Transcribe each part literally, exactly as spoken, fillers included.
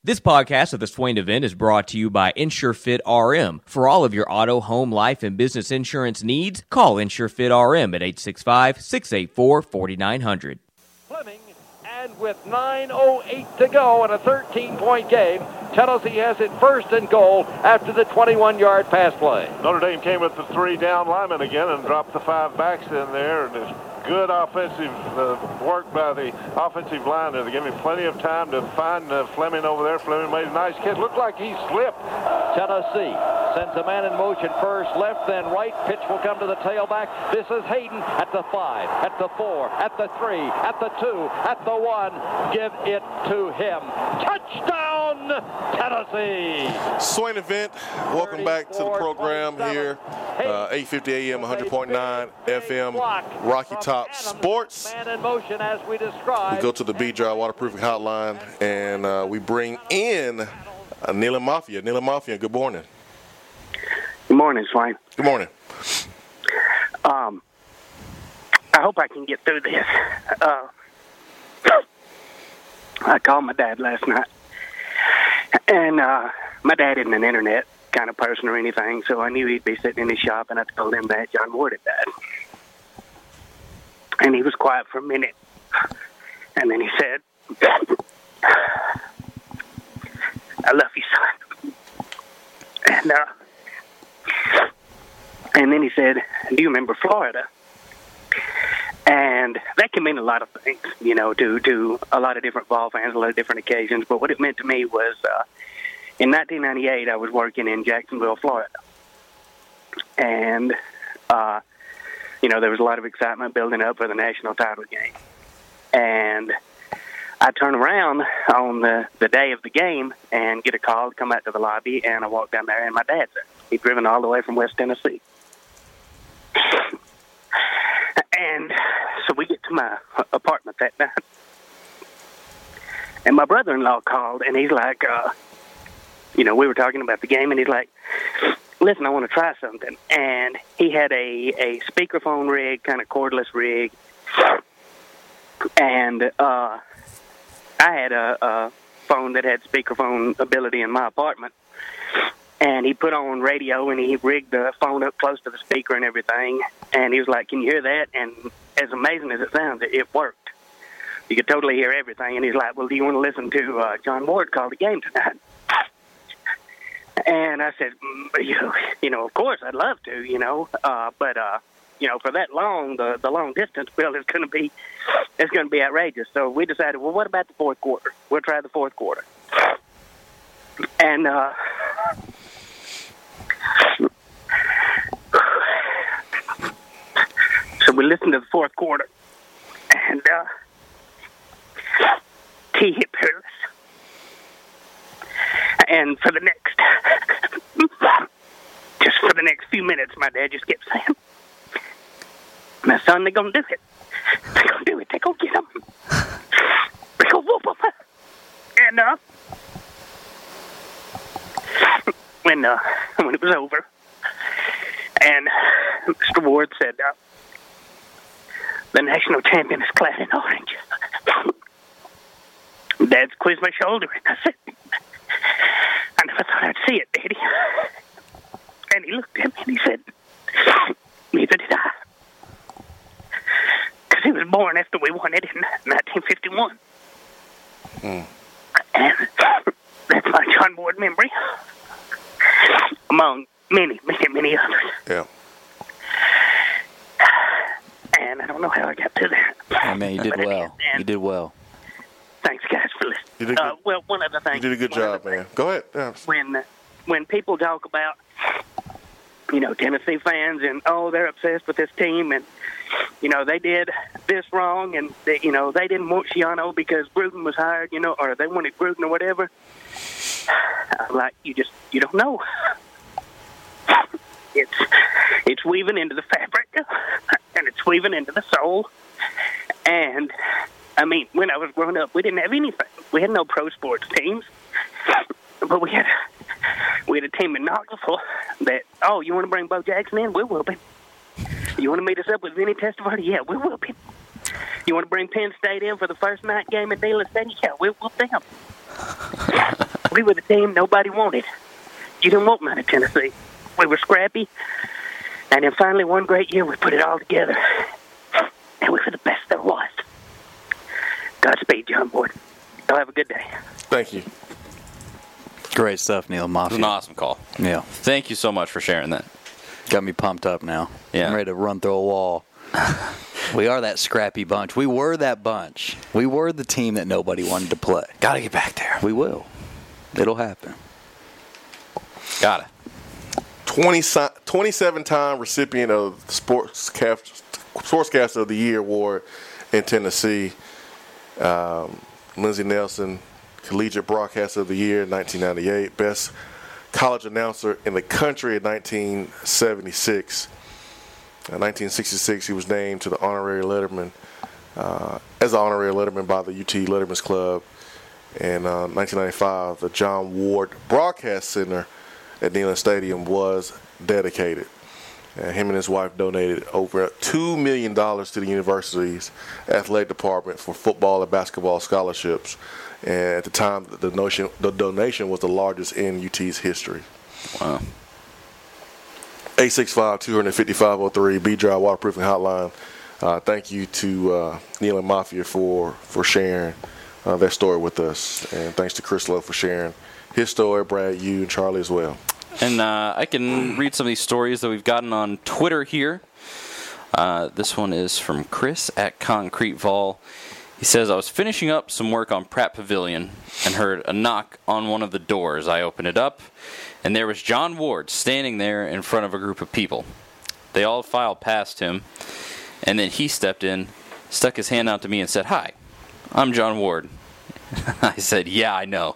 This podcast of the Swain event is brought to you by InsureFit R M. For all of your auto, home, life, and business insurance needs, call InsureFit R M at eight six five, six eight four, four nine zero zero. Fleming, and with nine oh eight to go in a thirteen-point game, Tennessee has it first and goal after the twenty-one-yard pass play. Notre Dame came with the three down linemen again and dropped the five backs in there, and it's good offensive uh, work by the offensive line. They're giving plenty of time to find uh, Fleming over there. Fleming made a nice catch. Looked like he slipped. Tennessee sends a man in motion first, left, then right. Pitch will come to the tailback. This is Hayden at the five, at the four, at the three, at the two, at the one. Give it to him. Touchdown, Tennessee! Swain event. Welcome back to the program here. Uh, eight fifty A M, one hundred point nine F M, Rocky Top Sports. Man in motion as we described. We go to the B-Dry Waterproofing Hotline, and uh, we bring in uh, Neyland Mafia. Neyland Mafia, good morning. Good morning, Swain. Good morning. Um, I hope I can get through this. Uh, I called my dad last night, and uh, my dad isn't an internet kind of person or anything, so I knew he'd be sitting in his shop, and I told him that John Ward had died. And he was quiet for a minute, and then he said, I love you, son. And, uh, and then he said, do you remember Florida? And that can mean a lot of things, you know, to, to a lot of different ball fans, a lot of different occasions. But what it meant to me was uh, in nineteen ninety-eight, I was working in Jacksonville, Florida. And, uh, you know, there was a lot of excitement building up for the national title game. And I turn around on the, the day of the game and get a call to come out to the lobby, and I walk down there, and my dad's there. He'd driven all the way from West Tennessee. And so we get to my apartment that night, and my brother-in-law called, and he's like, uh, you know, we were talking about the game, and he's like, listen, I want to try something. And he had a, a speakerphone rig, kind of cordless rig, and uh, I had a, a phone that had speakerphone ability in my apartment. And he put on radio, and he rigged the phone up close to the speaker and everything. And he was like, can you hear that? And as amazing as it sounds, it, it worked. You could totally hear everything. And he's like, well, do you want to listen to uh, John Ward call the game tonight? And I said, you know, you know, of course, I'd love to, you know. Uh, but, uh, you know, for that long, the, the long-distance bill is going to be it's going to be outrageous. So we decided, well, what about the fourth quarter? We'll try the fourth quarter. And uh so we listened to the fourth quarter, and uh, T hit Peerless. And for the next, just for the next few minutes, my dad just kept saying, my son, they're going to do it. They're going to do it. They're going to get them. They're going to whoop them. And uh, when, uh, when it was over, and Mister Ward said, uh, the national champion is clad in orange. Dad squeezed my shoulder, and I said, I never thought I'd see it, Daddy. And he looked at me, and he said, neither did I. Because he was born after we won it in nineteen fifty-one. Mm. And that's my John Ward memory, among many, many, many others. Yeah. And I don't know how I got to that. Oh, man, you did but well. You did well. Thanks, guys, for listening. You did uh, well, one other thing. You did a good job, man. Go ahead. Yeah. When, when people talk about, you know, Tennessee fans and, oh, they're obsessed with this team and, you know, they did this wrong and, they, you know, they didn't want Schiano because Gruden was hired, you know, or they wanted Gruden or whatever. I'm like, you just, you don't know. It's it's weaving into the fabric, and it's weaving into the soul. And, I mean, when I was growing up, we didn't have anything. We had no pro sports teams. But we had we had a team in Knoxville that, oh, you want to bring Bo Jackson in? We will be. You want to meet us up with Vinny Testaverde? Yeah, we will be. You want to bring Penn State in for the first night game at Neyland Stadium? Yeah, we will them. We were the team nobody wanted. You didn't want none of Tennessee. We were scrappy. And then finally, one great year, we put it all together. And we were the best there was. Godspeed, John Ward. Y'all have a good day. Thank you. Great stuff, Neil Mafia. It was an awesome call. Yeah. Thank you so much for sharing that. Got me pumped up now. Yeah. I'm ready to run through a wall. We are that scrappy bunch. We were that bunch. We were the team that nobody wanted to play. Got to get back there. We will. It'll happen. Got it. twenty, twenty-seven-time recipient of the Sportscast, Sportscaster of the Year award in Tennessee. Um, Lindsey Nelson, Collegiate Broadcaster of the Year in nineteen ninety-eight. Best college announcer in the country in nineteen seventy-six. In nineteen sixty-six, he was named to the honorary Letterman, uh, as an honorary Letterman by the U T Letterman's Club. In uh, nineteen ninety-five, the John Ward Broadcast Center at Neyland Stadium was dedicated. And him and his wife donated over two million dollars to the university's athletic department for football and basketball scholarships. And at the time, the donation, the donation was the largest in U T's history. Wow. eight six five, two five five, oh three, B-Drive Waterproofing Hotline. Uh, thank you to uh, Neil and Mafia for, for sharing uh, their story with us. And thanks to Chris Lowe for sharing his story, Brad, you, and Charlie as well. And uh, I can read some of these stories that we've gotten on Twitter here. Uh, this one is from Chris at Concrete Vol. He says, I was finishing up some work on Pratt Pavilion and heard a knock on one of the doors. I opened it up, and there was John Ward standing there in front of a group of people. They all filed past him, and then he stepped in, stuck his hand out to me, and said, Hi, I'm John Ward. I said, yeah, I know.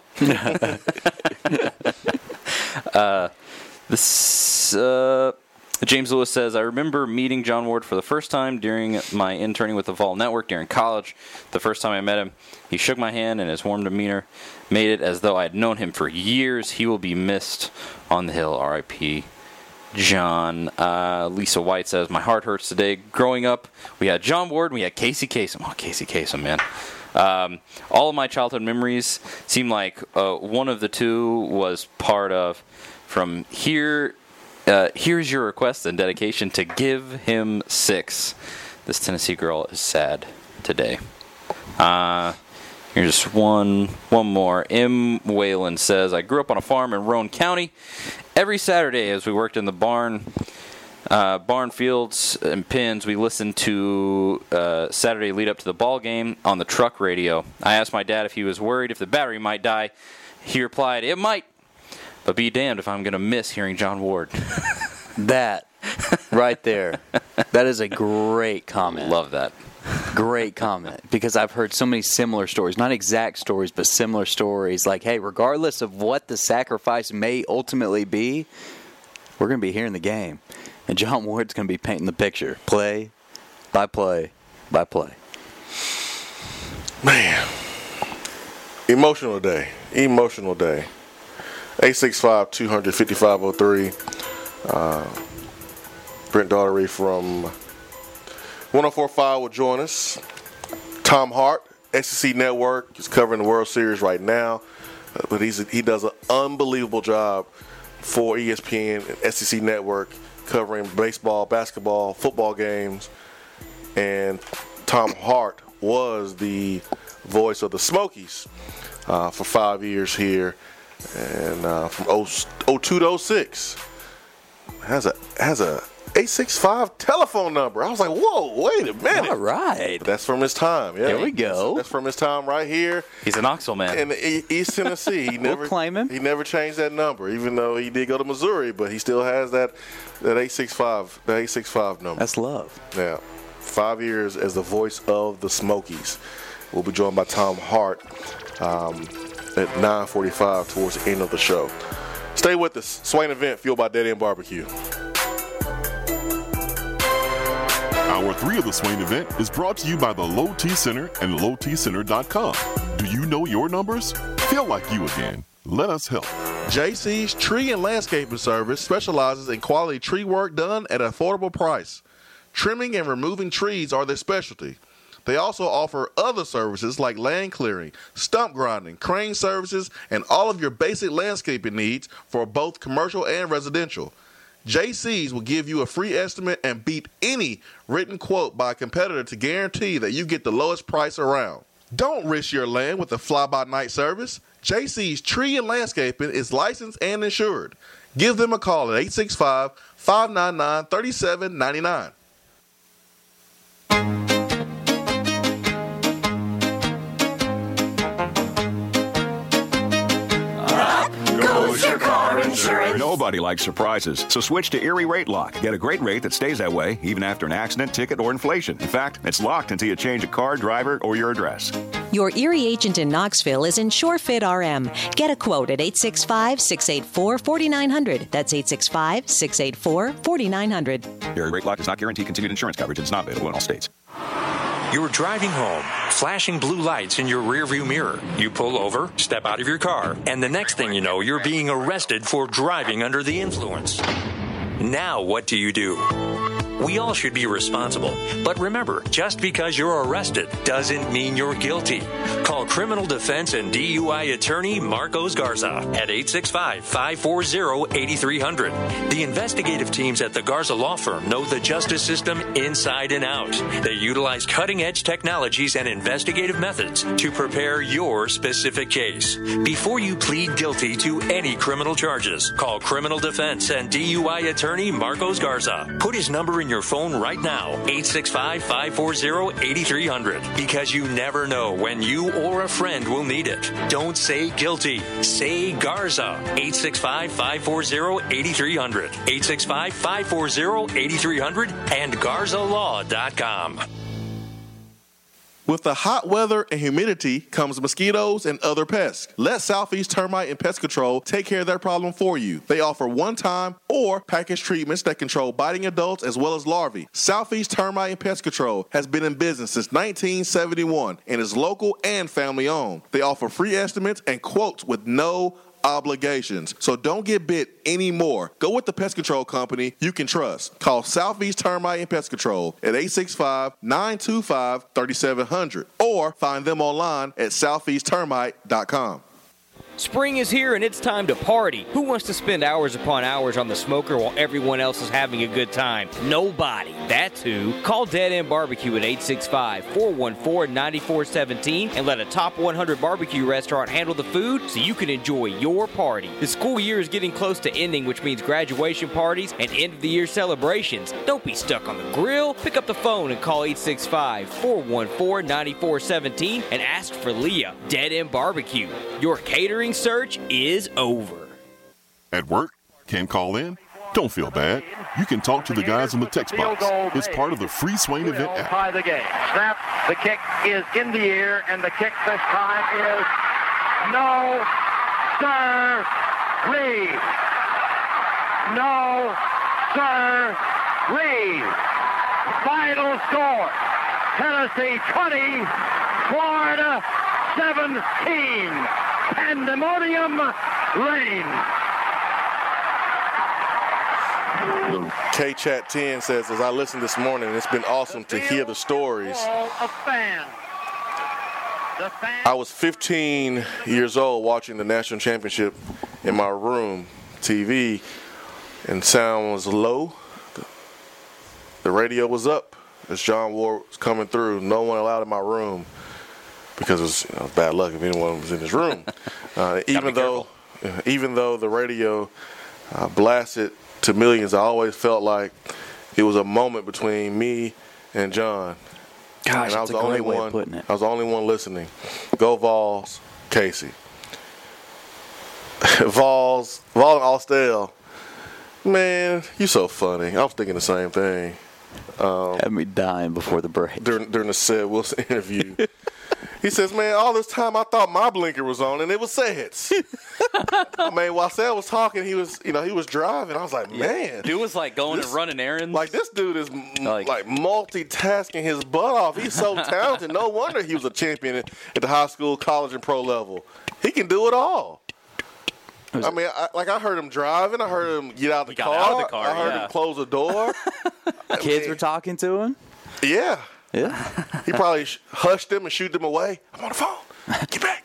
uh, this uh, James Lewis says, I remember meeting John Ward for the first time during my interning with the Vol Network during college. The first time I met him, he shook my hand, and his warm demeanor made it as though I had known him for years. He will be missed on the Hill. R I P John. Uh, Lisa White says, my heart hurts today. Growing up, we had John Ward and we had Casey Kasem. Oh, Casey Kasem, man. Um, all of my childhood memories seem like uh, one of the two was part of from here. Uh, here's your request and dedication to give him six. This Tennessee girl is sad today. Uh, here's one, one more. M. Whalen says, I grew up on a farm in Roane County. Every Saturday as we worked in the barn, Uh, barn fields and pens, we listened to uh, Saturday lead up to the ball game on the truck radio. I asked my dad if he was worried if the battery might die. He replied, it might, but be damned if I'm going to miss hearing John Ward. That right there, that is a great comment. Love that. Great comment, because I've heard so many similar stories, not exact stories, but similar stories. Like, hey, regardless of what the sacrifice may ultimately be, we're going to be hearing the game. And John Ward's going to be painting the picture, play by play by play. Man, emotional day, emotional day. eight six five, two five five, oh three. Uh, Brent Daughtery from one oh four point five will join us. Tom Hart, S E C Network, is covering the World Series right now, uh, but he's a, he does an unbelievable job for E S P N and S E C Network, covering baseball, basketball, football games. And Tom Hart was the voice of the Smokies uh, for five years here, and uh, from oh two to oh six. Has a has a eight six five telephone number. I was like, whoa, wait a minute. All right. But that's from his time. Yeah, there we go. That's, that's from his time right here. He's a Knoxville man. In East Tennessee. He never we'll claim him. He never changed that number, even though he did go to Missouri, but he still has that that eight six five, that eight six five number. That's love. Yeah. Five years as the voice of the Smokies. We'll be joined by Tom Hart um, at nine forty-five towards the end of the show. Stay with us. Swain Event, fueled by Dead End Barbecue. Hour three of the Swain Event is brought to you by the Low T Center and low t center dot com. Do you know your numbers? Feel like you again. Let us help. J C's Tree and Landscaping Service specializes in quality tree work done at an affordable price. Trimming and removing trees are their specialty. They also offer other services like land clearing, stump grinding, crane services, and all of your basic landscaping needs for both commercial and residential. J C's will give you a free estimate and beat any written quote by a competitor to guarantee that you get the lowest price around. Don't risk your land with a fly-by-night service. J C's Tree and Landscaping is licensed and insured. Give them a call at eight six five, five nine nine, three seven nine nine. Goes your car insurance. Nobody likes surprises, so switch to Erie Rate Lock. Get a great rate that stays that way even after an accident, ticket, or inflation. In fact, it's locked until you change a car, driver, or your address. Your Erie agent in Knoxville is InsureFit R M. Get a quote at eight six five, six eight four, four nine zero zero. That's eight six five, six eight four, four nine zero zero. Erie Rate Lock does not guarantee continued insurance coverage and is not available in all states. You're driving home, flashing blue lights in your rearview mirror. You pull over, step out of your car, and the next thing you know, you're being arrested for driving under the influence. Now what do you do? We all should be responsible. But remember, just because you're arrested doesn't mean you're guilty. Call criminal defense and D U I attorney Marcos Garza at eight six five, five four zero, eight three zero zero. The investigative teams at the Garza Law Firm know the justice system inside and out. They utilize cutting-edge technologies and investigative methods to prepare your specific case. Before you plead guilty to any criminal charges, call criminal defense and D U I attorney Marcos Garza. Put his number in your phone right now, eight six five, five four zero, eight three zero zero, because you never know when you or a friend will need it. Don't say guilty. Say Garza. eight six five, five four zero, eight three zero zero. eight six five, five four zero, eight three zero zero and garza law dot com. With the hot weather and humidity comes mosquitoes and other pests. Let Southeast Termite and Pest Control take care of that problem for you. They offer one-time or package treatments that control biting adults as well as larvae. Southeast Termite and Pest Control has been in business since nineteen seventy-one and is local and family-owned. They offer free estimates and quotes with no obligations. So don't get bit anymore. Go with the pest control company you can trust. Call Southeast Termite and Pest Control at eight six five, nine two five, three seven zero zero or find them online at southeast termite dot com. Spring is here and it's time to party. Who wants to spend hours upon hours on the smoker while everyone else is having a good time? Nobody. That's who. Call Dead End Barbecue at eight six five, four one four, nine four one seven and let a top one hundred barbecue restaurant handle the food so you can enjoy your party. The school year is getting close to ending, which means graduation parties and end-of-the-year celebrations. Don't be stuck on the grill. Pick up the phone and call eight six five, four one four, nine four one seven and ask for Leah. Dead End Barbecue. Your catering search is over. At work? Can't call in? Don't feel bad. You can talk to the guys in the text box. It's part of the free Swain Event app. Tie the game. Snap. The kick is in the air, and the kick this time is no, sir, leave. No, sir, leave. Final score: Tennessee twenty, Florida seventeen. Pandemonium reigns. K Chat ten says, as I listened this morning, it's been awesome to hear the stories. I was fifteen years old watching the national championship in my room, T V, and sound was low. The radio was up as John Ward was coming through. No one allowed in my room because it was, you know, bad luck if anyone was in his room. Uh, even though, uh, even though the radio uh, blasted to millions, I always felt like it was a moment between me and John. Gosh, and I that's was a the only great way one, of putting it. I was the only one listening. Go Vols, Casey. Vols, Vol and Austell. Man, you so funny. I was thinking the same thing. Um, Had me dying before the break. During, during the Seth Wilson interview. He says, man, all this time I thought my blinker was on, and it was Seth's. I mean, while Seth was talking, he was, you know, he was driving. I was like, man. Dude was like going this, and running errands. Like, this dude is like, like multitasking his butt off. He's so talented. No wonder he was a champion at, at the high school, college, and pro level. He can do it all. I mean, I, like I heard him driving. I heard him get out the, car. Out of the car. I heard yeah. him close the door. Kids mean, were talking to him? Yeah. Yeah. He probably sh- hushed them and shooed them away. I'm on the phone. Get back.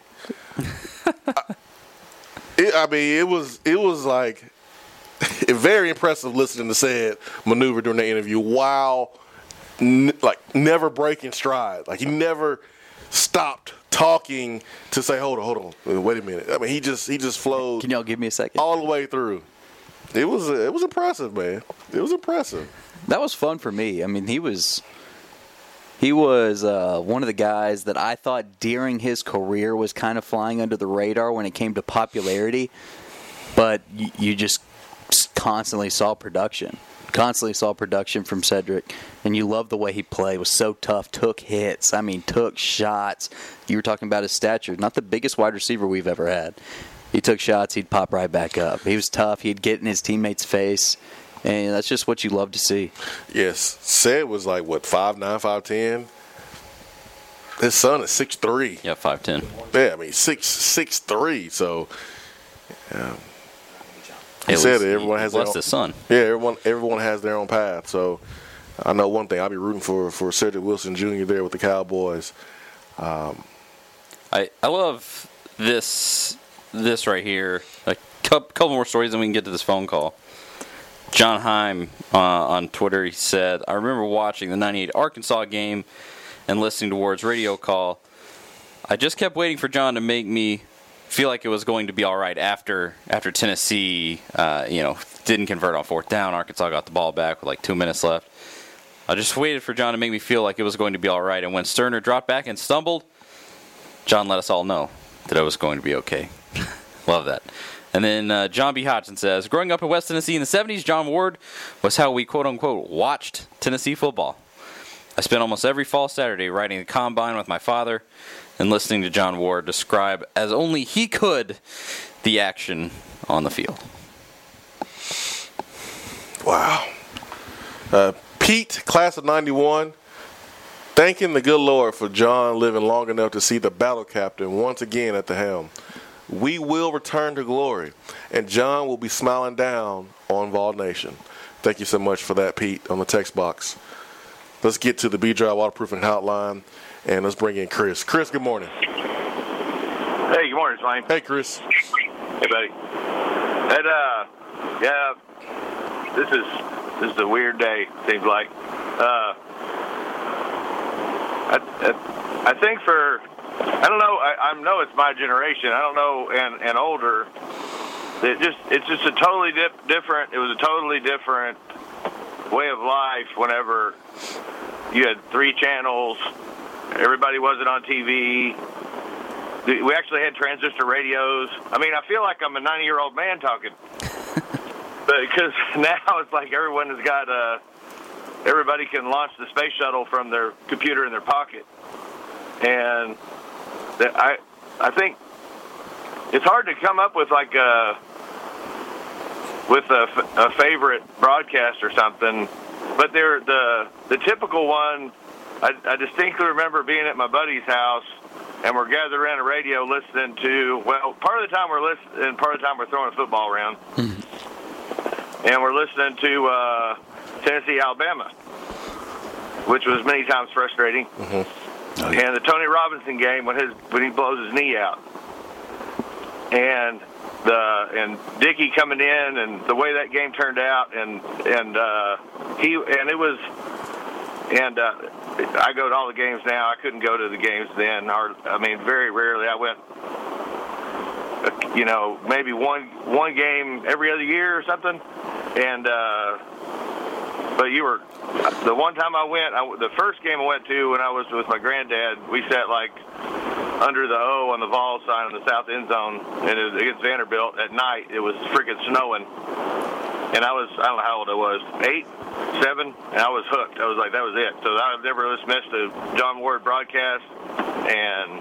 I, it, I mean, it was it was like very impressive listening to said maneuver during the interview. Wow. N- like never breaking stride. Like he never stopped talking to say, hold on, hold on, wait a minute. I mean, he just he just flowed. Can y'all give me a second? All the way through. It was it was impressive, man. It was impressive. That was fun for me. I mean, he was he was uh, one of the guys that I thought during his career was kind of flying under the radar when it came to popularity, but you, you just constantly saw production. Constantly saw production from Cedric, and you loved the way he played. Was so tough, took hits. I mean, took shots. You were talking about his stature. Not the biggest wide receiver we've ever had. He took shots, he'd pop right back up. He was tough. He'd get in his teammate's face, and that's just what you love to see. Yes, Ced was like what five nine, five ten. His son is six three. Yeah, five ten. Yeah, I mean six six three. So. Um, He It said was- that everyone he has their blessed own, his son. Yeah, everyone everyone has their own path. So I know one thing: I'll be rooting for for Cedric Wilson Junior there with the Cowboys. Um, I I love this this right here. A couple, couple more stories, and we can get to this phone call. John Heim uh, on Twitter, he said, "I remember watching the ninety-eight Arkansas game and listening to Ward's radio call. I just kept waiting for John to make me feel like it was going to be all right after after Tennessee, uh, you know, didn't convert on fourth down. Arkansas got the ball back with like two minutes left. I just waited for John to make me feel like it was going to be all right. And when Sterner dropped back and stumbled, John let us all know that it was going to be okay." Love that. And then uh, John B. Hodgson says, "Growing up in West Tennessee in the seventies, John Ward was how we quote-unquote watched Tennessee football. I spent almost every fall Saturday riding the combine with my father and listening to John Ward describe, as only he could, the action on the field." Wow. Uh, Pete, class of ninety-one, thanking the good Lord for John living long enough to see the battle captain once again at the helm. We will return to glory, and John will be smiling down on Vol Nation. Thank you so much for that, Pete, on the text box. Let's get to the B-Drive Waterproofing Hotline, and let's bring in Chris. Chris, good morning. Hey, good morning, Swain. Hey, Chris. Hey, buddy. And, uh, yeah, this is this is a weird day, seems like. Uh, I, I, I think for, I don't know, I, I know it's my generation, I don't know, and, and older, it just it's just a totally dip, different, it was a totally different way of life whenever you had three channels, everybody wasn't on T V. We actually had transistor radios. I mean, I feel like I'm a ninety-year-old man talking. But because now it's like everyone has got, uh, everybody can launch the space shuttle from their computer in their pocket. And that I I think it's hard to come up with like a, with a, a favorite broadcast or something. But they're the, the typical one, I, I distinctly remember being at my buddy's house, and we're gathered around a radio listening to, well, part of the time we're listening, and part of the time we're throwing a football around. And we're listening to uh, Tennessee, Alabama, which was many times frustrating. Mm-hmm. Oh, yeah. And the Tony Robinson game when his when he blows his knee out. And the and Dickey coming in and the way that game turned out, and and uh, he and it was and uh, I go to all the games now. I couldn't go to the games then. Hard, I mean, very rarely. I went, you know, maybe one one game every other year or something. And uh, but you were the one time I went. I, the first game I went to when I was with my granddad, we sat like under the O on the Vol sign in the south end zone, and it was against Vanderbilt at night. It was freaking snowing, and I was I don't know how old I was, eight, seven, and I was hooked. I was like, that was it. So I've never missed a John Ward broadcast, and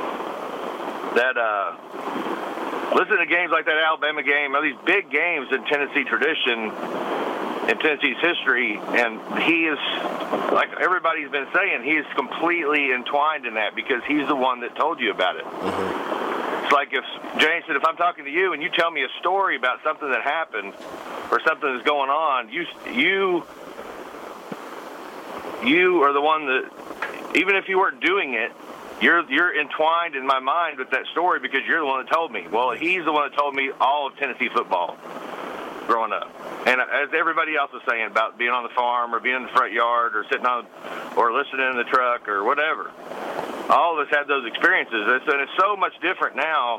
that uh, listen to games like that Alabama game, all these big games in Tennessee tradition, in Tennessee's history, and he is, like everybody's been saying, he is completely entwined in that because he's the one that told you about it. Mm-hmm. It's like if, James said, if I'm talking to you and you tell me a story about something that happened or something that's going on, you you you are the one that even if you weren't doing it, you're you're entwined in my mind with that story because you're the one that told me. Well, he's the one that told me all of Tennessee football growing up. And as everybody else is saying about being on the farm or being in the front yard or sitting on or listening in the truck or whatever, all of us had those experiences. It's, and it's so much different now,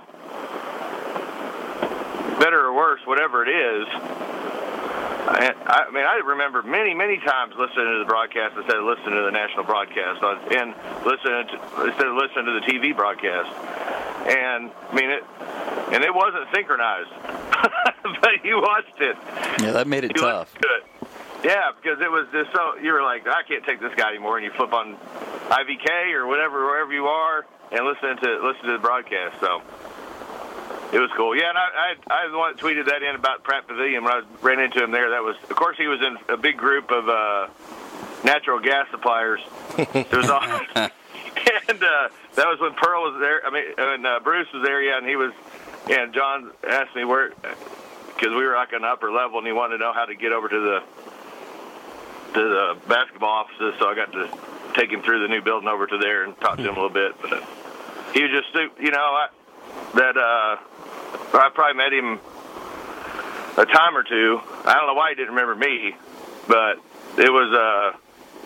better or worse, whatever it is. I, I mean, I remember many, many times listening to the broadcast instead of listening to the national broadcast, and listening to, instead of listening to the T V broadcast. And I mean, it, and it wasn't synchronized, but you watched it. Yeah, that made it you tough. Good. Yeah, because it was just so you were like, I can't take this guy anymore, and you flip on I V K or whatever, wherever you are, and listen to listen to the broadcast. So. It was cool. Yeah, and I, I, I the one that tweeted that in about Pratt Pavilion when I ran into him there. That was, of course, he was in a big group of uh, natural gas suppliers. It was all, and uh, that was when Pearl was there. I mean, when uh, Bruce was there, yeah, and he was. Yeah, and John asked me where, because we were like on the upper level, and he wanted to know how to get over to the to the basketball offices. So I got to take him through the new building over to there and talk to him a little bit. But uh, he was just, you know, I, that. Uh, I probably met him a time or two. I don't know why he didn't remember me, but it was uh,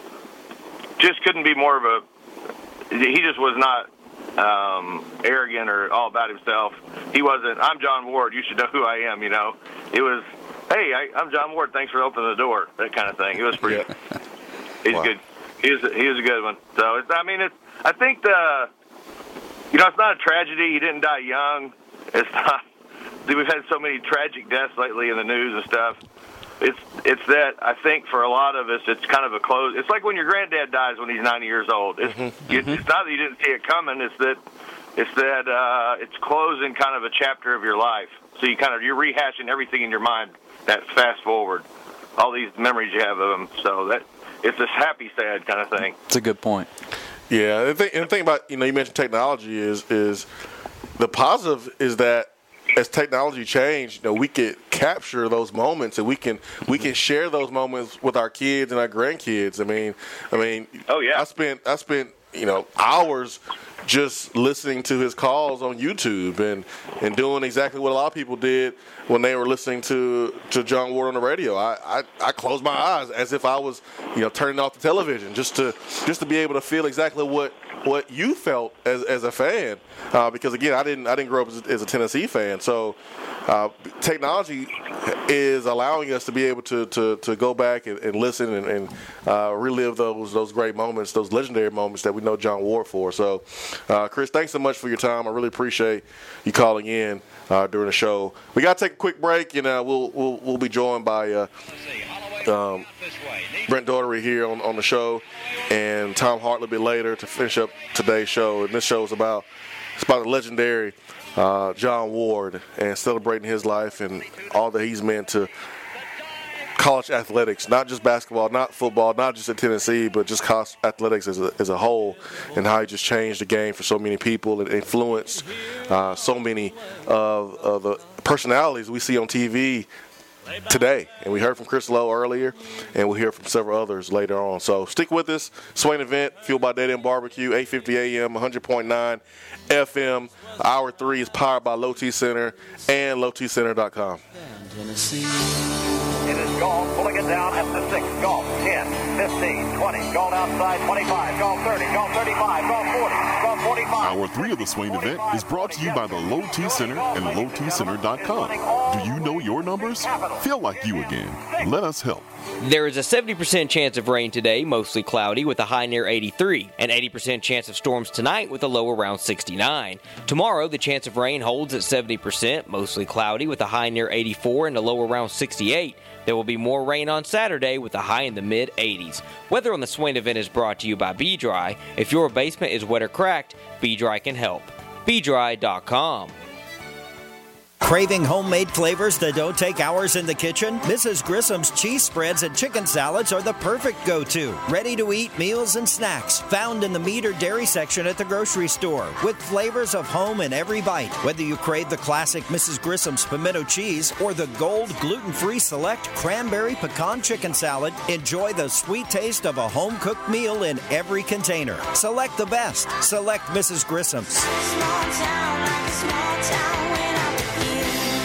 just couldn't be more of a. He just was not um, arrogant or all about himself. He wasn't. I'm John Ward. You should know who I am. You know, it was. Hey, I, I'm John Ward. Thanks for opening the door. That kind of thing. It was pretty. Yeah. He's wow. good. He was. He was a good one. So it's. I mean, it's. I think the. You know, it's not a tragedy. He didn't die young. It's not. We've had so many tragic deaths lately in the news and stuff. It's it's that I think for a lot of us, it's kind of a close. It's like when your granddad dies when he's ninety years old. It's, mm-hmm. you, it's not that you didn't see it coming. It's that it's that uh, it's closing kind of a chapter of your life. So you kind of you're rehashing everything in your mind. That fast forward, all these memories you have of them. So that it's this happy, sad kind of thing. It's a good point. Yeah, and the thing, and the thing about you know you mentioned technology is is. The positive is that as technology changed, you know, we could capture those moments and we can we can share those moments with our kids and our grandkids. I mean, I mean, oh yeah, I spent I spent you know hours just listening to his calls on YouTube and, and doing exactly what a lot of people did when they were listening to, to John Ward on the radio. I, I, I closed my eyes as if I was you know turning off the television just to just to be able to feel exactly what. what you felt as as a fan, uh, because again, I didn't I didn't grow up as, as a Tennessee fan, so uh, technology is allowing us to be able to to, to go back and, and listen and, and uh, relive those those great moments, those legendary moments that we know John Ward for. So, uh, Chris, thanks so much for your time. I really appreciate you calling in uh, during the show. We got to take a quick break, and uh, we'll we'll we'll be joined by. Uh, Um, Brent Daugherty here on, on the show, and Tom Hart a little bit later to finish up today's show. And this show is about it's about the legendary uh, John Ward and celebrating his life and all that he's meant to college athletics, not just basketball, not football, not just at Tennessee, but just college athletics as a, as a whole, and how he just changed the game for so many people and influenced uh, so many of, of the personalities we see on T V today. And we heard from Chris Lowe earlier, and we'll hear from several others later on. So stick with us. Swain Event, fueled by Dead End Barbecue, eight fifty A M, one hundred point nine F M. Hour three is powered by Low T Center and low t center dot com. It is golf, pulling it down at the six. Golf, ten, fifteen, twenty. Golf outside, twenty-five. Golf, thirty. Golf, thirty-five. Golf, forty. Golf, forty-five. Hour three of the Swain Event is brought to you by the Low T Center and low t center dot com. Do you know your numbers? Feel like you again. Let us help. There is a seventy percent chance of rain today, mostly cloudy, with a high near eighty-three. An eighty percent chance of storms tonight with a low around sixty-nine. Tomorrow, the chance of rain holds at seventy percent, mostly cloudy, with a high near eighty-four and a low around sixty-eight. There will be more rain on Saturday with a high in the mid eighties. Weather on the Swain Event is brought to you by B-Dry. If your basement is wet or cracked, B-Dry can help. B dry dot com. Craving homemade flavors that don't take hours in the kitchen? Missus Grissom's cheese spreads and chicken salads are the perfect go-to. Ready-to-eat meals and snacks found in the meat or dairy section at the grocery store with flavors of home in every bite. Whether you crave the classic Missus Grissom's pimento cheese or the gold gluten-free select cranberry pecan chicken salad, enjoy the sweet taste of a home-cooked meal in every container. Select the best. Select Missus Grissom's. Small town, like a small town when I'm with you.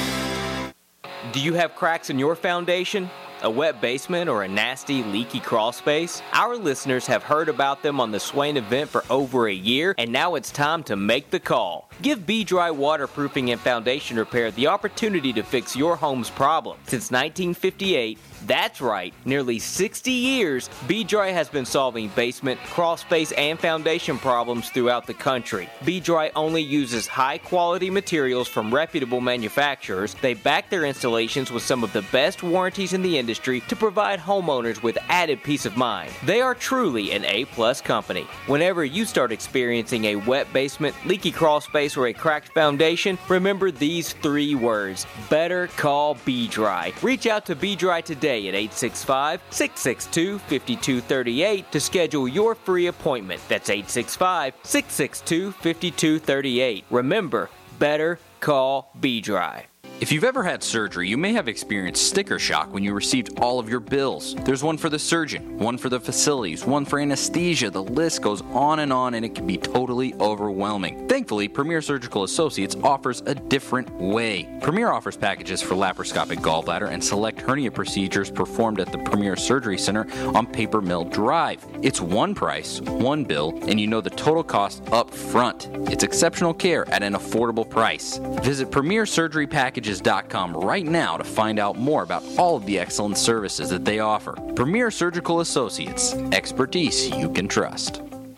Do you have cracks in your foundation? A wet basement or a nasty, leaky crawl space? Our listeners have heard about them on the Swain event for over a year, and now it's time to make the call. Give B-Dry Waterproofing and Foundation Repair the opportunity to fix your home's problem. Since nineteen fifty-eight, that's right, nearly sixty years, B-Dry has been solving basement, crawl space, and foundation problems throughout the country. B-Dry only uses high-quality materials from reputable manufacturers. They back their installations with some of the best warranties in the industry to provide homeowners with added peace of mind. They are truly an A-plus company. Whenever you start experiencing a wet basement, leaky crawl space, or a cracked foundation, remember these three words: better call B-Dry. Reach out to B-Dry today at eight six five, six six two, five two three eight to schedule your free appointment. That's eight six five, six six two, five two three eight. Remember, better call B-Dry. If you've ever had surgery, you may have experienced sticker shock when you received all of your bills. There's one for the surgeon, one for the facilities, one for anesthesia. The list goes on and on, and it can be totally overwhelming. Thankfully, Premier Surgical Associates offers a different way. Premier offers packages for laparoscopic gallbladder and select hernia procedures performed at the Premier Surgery Center on Paper Mill Drive. It's one price, one bill, and you know the total cost up front. It's exceptional care at an affordable price. Visit Premier Surgery Packages dot com right now to find out more about all of the excellent services that they offer. Premier Surgical Associates, expertise you can trust.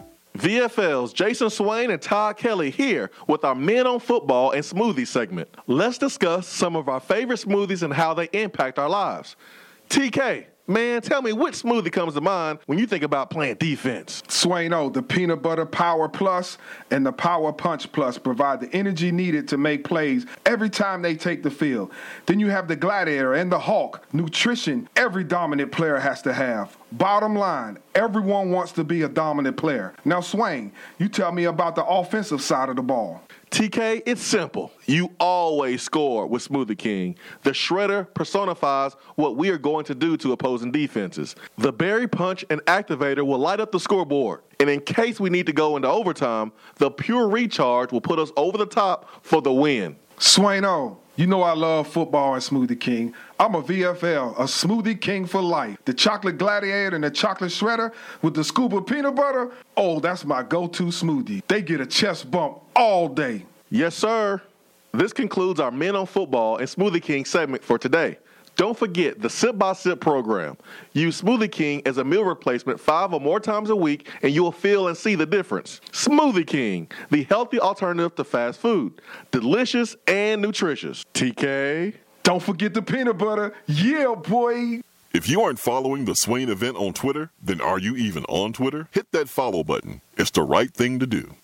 V F L's Jason Swain and Todd Kelly here with our Men on Football and Smoothie segment. Let's discuss some of our favorite smoothies and how they impact our lives. T K, man, tell me which smoothie comes to mind when you think about playing defense. Swaino, the Peanut Butter Power Plus and the Power Punch Plus provide the energy needed to make plays every time they take the field. Then you have the Gladiator and the Hawk, nutrition every dominant player has to have. Bottom line, everyone wants to be a dominant player. Now, Swain, you tell me about the offensive side of the ball. T K, it's simple. You always score with Smoothie King. The shredder personifies what we are going to do to opposing defenses. The Berry Punch and Activator will light up the scoreboard. And in case we need to go into overtime, the Pure Recharge will put us over the top for the win. Swaino, you know I love football and Smoothie King. I'm a V F L, a Smoothie King for life. The Chocolate Gladiator and the Chocolate Shredder with the scoop of peanut butter, oh, that's my go-to smoothie. They get a chest bump all day. Yes, sir. This concludes our Men on Football and Smoothie King segment for today. Don't forget the Sip by Sip program. Use Smoothie King as a meal replacement five or more times a week, and you will feel and see the difference. Smoothie King, the healthy alternative to fast food. Delicious and nutritious. T K. Don't forget the peanut butter. Yeah, boy. If you aren't following the Swain event on Twitter, then are you even on Twitter? Hit that follow button. It's the right thing to do.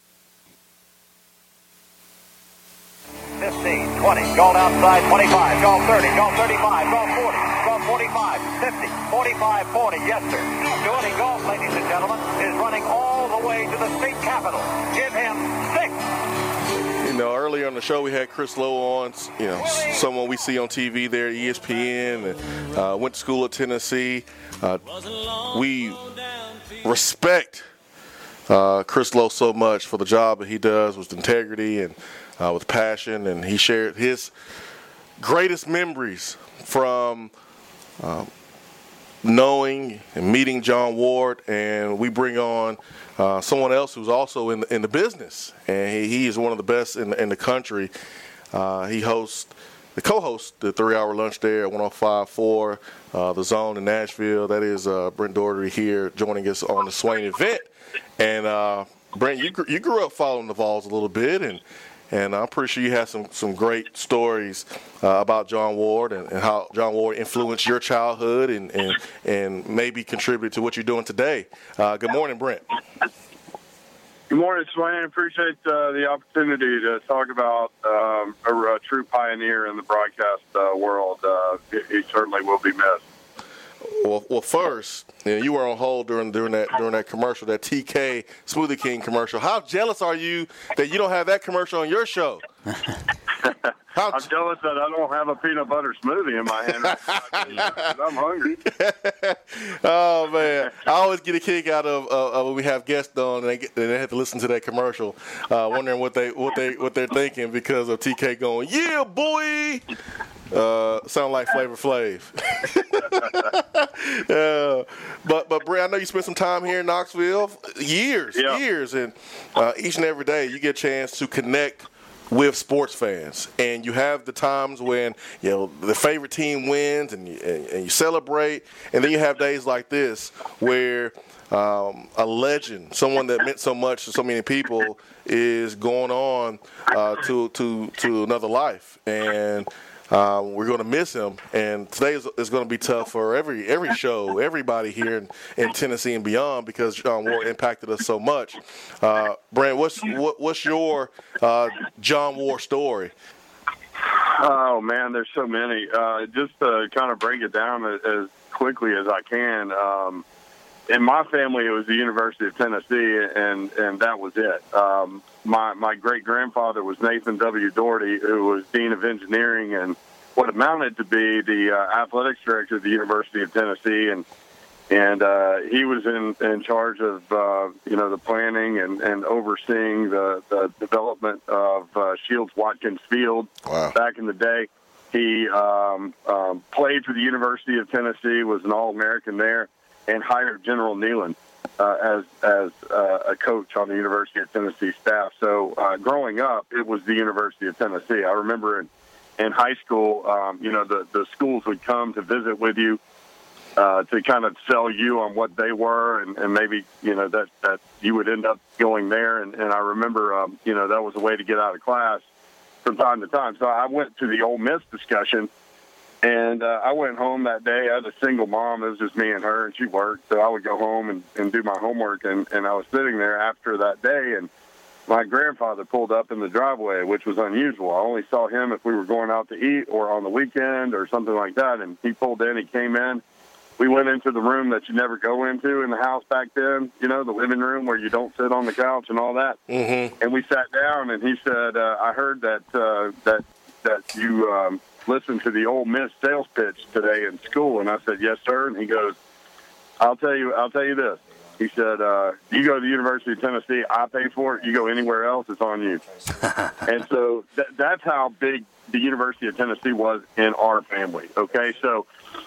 fifteen, twenty, going outside, twenty-five, go thirty, go thirty-five, go forty, go forty-five, fifty, forty-five, forty, yes sir. Jordy Golf, ladies and gentlemen, is running all the way to the state capitol. Give him six. You know, earlier on the show we had Chris Lowe on, you know, someone we see on T V there at E S P N, and uh, went to school at Tennessee. Uh, we respect uh, Chris Lowe so much for the job that he does with integrity and uh, with passion, and he shared his greatest memories from um, knowing and meeting John Ward, and we bring on uh, someone else who's also in the, in the business, and he, he is one of the best in, in the country. Uh, he hosts, the co-host the three-hour lunch there at one oh five point four, uh, The Zone in Nashville. That is uh, Brent Doherty here joining us on the Swain event. And uh, Brent, you you grew up following the Vols a little bit, and and I'm pretty sure you have some, some great stories uh, about John Ward and, and how John Ward influenced your childhood and, and, and maybe contributed to what you're doing today. Uh, good morning, Brent. Good morning, Swain. Appreciate uh, the opportunity to talk about um, a, a true pioneer in the broadcast uh, world. Uh, he, he certainly will be missed. Well, well, first, you know, you were on hold during during that during that commercial, that T K Smoothie King commercial. How jealous are you that you don't have that commercial on your show? How I'm jealous that I don't have a peanut butter smoothie in my hand. I'm hungry. Oh man, I always get a kick out of uh, when we have guests on and they, get, and they have to listen to that commercial, uh, wondering what they what they what they're thinking because of T K going, "Yeah, boy." Uh, sound like Flavor Flav. uh, but but Brent, I know you spent some time here in Knoxville, years, yeah. years, and uh, each and every day you get a chance to connect with sports fans, and you have the times when you know the favorite team wins, and you, and, and you celebrate, and then you have days like this where um, a legend, someone that meant so much to so many people, is going on uh, to to to another life, and Um, we're going to miss him, and today is, is going to be tough for every every show, everybody here in, in Tennessee and beyond, because John Ward impacted us so much. Uh, Brent, what's what, what's your uh, John Ward story? Oh man, there's so many. Uh, just to kind of break it down as, as quickly as I can. Um, in my family, it was the University of Tennessee, and, and that was it. Um, my my great grandfather was Nathan W. Doherty, who was dean of engineering and what amounted to be the uh, athletics director of the University of Tennessee, and and uh, he was in, in charge of uh, you know the planning and, and overseeing the, the development of uh, Shields Watkins Field. Wow. Back in the day. He um, um, played for the University of Tennessee, was an All-American there, and hired General Nealon uh, as as uh, a coach on the University of Tennessee staff. So uh, growing up, it was the University of Tennessee. I remember in, in high school, um, you know, the, the schools would come to visit with you uh, to kind of sell you on what they were, and, and maybe, you know, that, that you would end up going there. And, and I remember, um, you know, that was a way to get out of class from time to time. So I went to the Ole Miss discussion. And uh, I went home that day. I had a single mom. It was just me and her, and she worked. So I would go home and, and do my homework. And, and I was sitting there after that day, and my grandfather pulled up in the driveway, which was unusual. I only saw him if we were going out to eat or on the weekend or something like that. And he pulled in. He came in. We went into the room that you never go into in the house back then, you know, the living room where you don't sit on the couch and all that. Mm-hmm. And we sat down, and he said, uh, I heard that uh, that that you um, – listened to the Ole Miss sales pitch today in school. And I said, yes, sir. And he goes, I'll tell you, I'll tell you this. He said, uh, you go to the University of Tennessee, I pay for it. You go anywhere else, it's on you. And so th- that's how big the University of Tennessee was in our family. Okay. So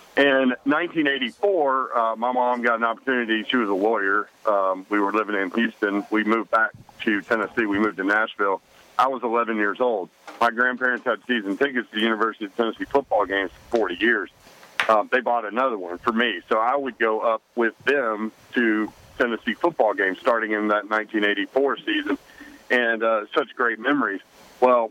in nineteen eighty-four, uh, my mom got an opportunity. She was a lawyer. Um, we were living in Houston. We moved back to Tennessee. We moved to Nashville. I was eleven years old. My grandparents had season tickets to the University of Tennessee football games for forty years. Um, they bought another one for me. So I would go up with them to Tennessee football games starting in that nineteen eighty-four season. And uh, such great memories. Well,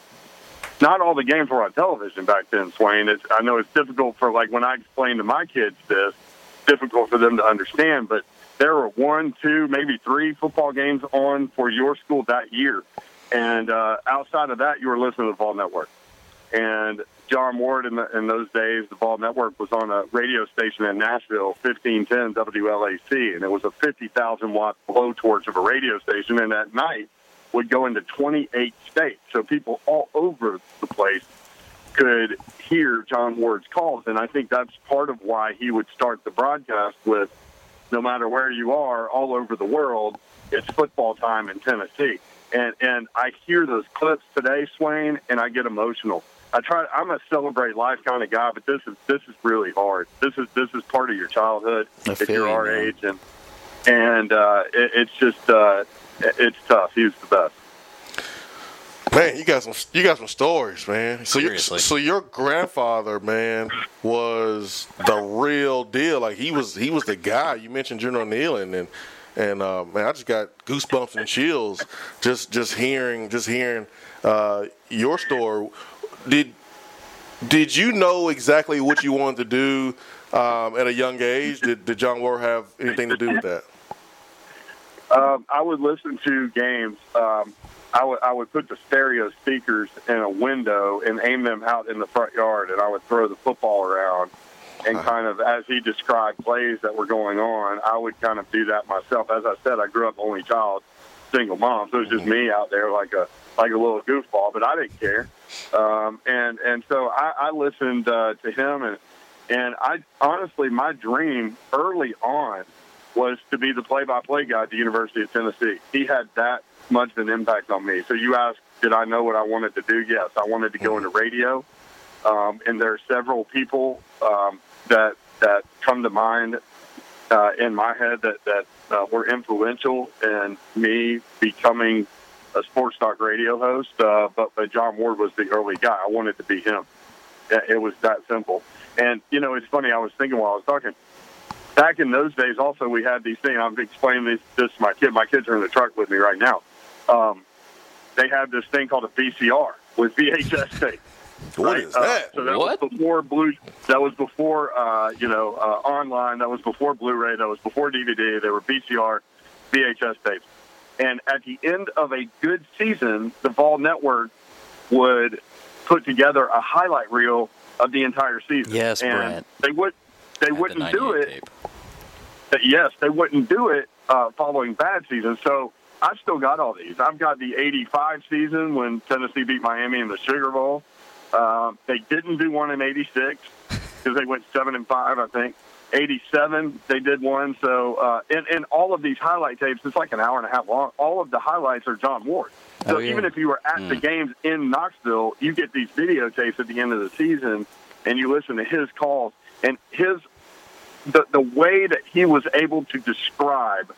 not all the games were on television back then, Swain. It's, I know it's difficult for, like, when I explain to my kids this, difficult for them to understand, but there were one, two, maybe three football games on for your school that year. And uh, outside of that, you were listening to the Vol Network. And John Ward, in, the, in those days, the Vol Network was on a radio station in Nashville, fifteen ten W L A C, and it was a fifty thousand watt blowtorch of a radio station, and at night would go into twenty-eight states. So people all over the place could hear John Ward's calls, and I think that's part of why he would start the broadcast with, no matter where you are, all over the world, it's football time in Tennessee. And and I hear those clips today, Swain, and I get emotional. I try. I'm a celebrate life kind of guy, but this is this is really hard. This is this is part of your childhood if you're our man. age, and and uh, it, it's just uh, it's tough. He was the best. Man, you got some you got some stories, man. So your Seriously. so your grandfather, man, was the real deal. Like he was he was the guy. You mentioned General Nealon, and and uh, man, I just got goosebumps and chills just just hearing just hearing uh, your story. Did did you know exactly what you wanted to do um, at a young age? Did did John Ward have anything to do with that? Um, I would listen to games. Um, I would I would put the stereo speakers in a window and aim them out in the front yard, and I would throw the football around. And kind of, as he described plays that were going on, I would kind of do that myself. As I said, I grew up only child, single mom, so it was just me out there like a like a little goofball. But I didn't care, um, and and so I, I listened uh, to him, and and I honestly, my dream early on was to be the play-by-play guy at the University of Tennessee. He had that much of an impact on me. So you asked, did I know what I wanted to do? Yes, I wanted to go into radio, um, and there are several people. Um, that that come to mind uh, in my head that, that uh, were influential in me becoming a sports talk radio host, uh, but, but John Ward was the early guy. I wanted to be him. It was that simple. And, you know, it's funny, I was thinking while I was talking, back in those days also we had these things, I'm explaining this, this to my kid, my kids are in the truck with me right now. Um, they had this thing called a V C R with V H S tape. What right? is that? Uh, so that what? was before blue. That was before uh, you know uh, online. That was before Blu-ray. That was before D V D. There were V C R, V H S tapes. And at the end of a good season, the Vol Network would put together a highlight reel of the entire season. Yes, and Brent. They would. They wouldn't do it. Tape. Yes, they wouldn't do it uh, following bad seasons. So I've still got all these. I've got the eighty-five season when Tennessee beat Miami in the Sugar Bowl. Um, they didn't do one in eighty-six because they went seven and five, I think. eighty-seven, they did one. So, uh, and, and all of these highlight tapes, it's like an hour and a half long. All of the highlights are John Ward. So Oh, yeah. even if you were at Mm. the games in Knoxville, you get these videotapes at the end of the season, and you listen to his calls and his the the way that he was able to describe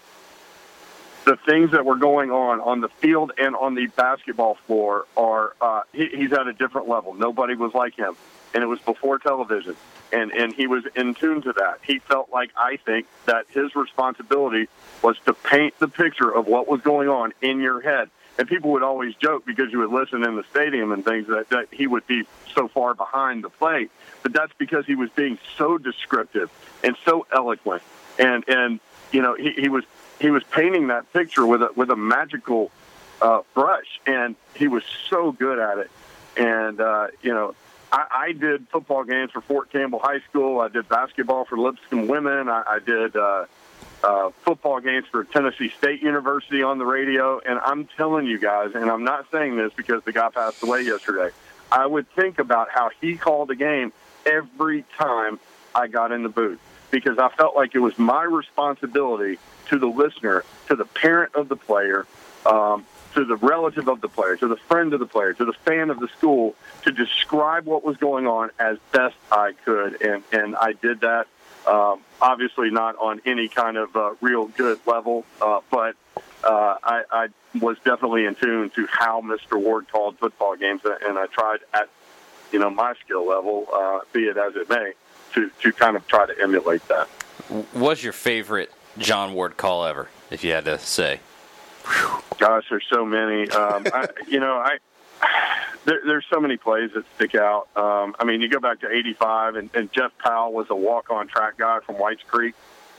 the things that were going on on the field and on the basketball floor are uh, he, he's at a different level. Nobody was like him, and it was before television, and and he was in tune to that. He felt like, I think, that his responsibility was to paint the picture of what was going on in your head. And people would always joke, because you would listen in the stadium and things, that, that he would be so far behind the plate. But that's because he was being so descriptive and so eloquent, and and you know he, he was. He was painting that picture with a with a magical uh, brush, and he was so good at it. And uh, you know, I, I did football games for Fort Campbell High School. I did basketball for Lipscomb Women. I, I did uh, uh, football games for Tennessee State University on the radio. And I'm telling you guys, and I'm not saying this because the guy passed away yesterday, I would think about how he called a game every time I got in the booth, because I felt like it was my responsibility to the listener, to the parent of the player, um, to the relative of the player, to the friend of the player, to the fan of the school, to describe what was going on as best I could. And, and I did that, um, obviously not on any kind of uh, real good level, uh, but uh, I, I was definitely in tune to how Mister Ward called football games, and I tried at, you know, my skill level, uh, be it as it may, to, to kind of try to emulate that. What's your favorite John Ward call ever, if you had to say? Gosh, there's so many. Um, I, you know, I there, there's so many plays that stick out. Um, I mean, you go back to eighty-five, and, and Jeff Powell was a walk-on track guy from Whites Creek,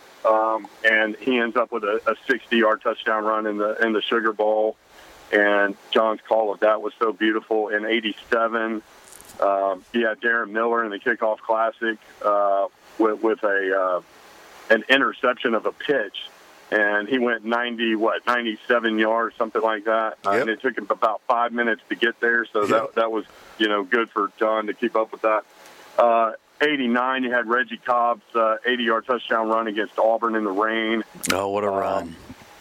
um, and he ends up with a sixty-yard touchdown run in the in the Sugar Bowl. And John's call of that was so beautiful. In eighty-seven, um, he had Darren Miller in the Kickoff Classic uh, with, with a uh, an interception of a pitch, and he went ninety, what, ninety-seven yards, something like that. Uh, and it took him about five minutes to get there, so Yep. that that was, you know, good for John to keep up with that. Uh, eighty-nine, you had Reggie Cobb's uh, eighty-yard touchdown run against Auburn in the rain. Oh, what a run.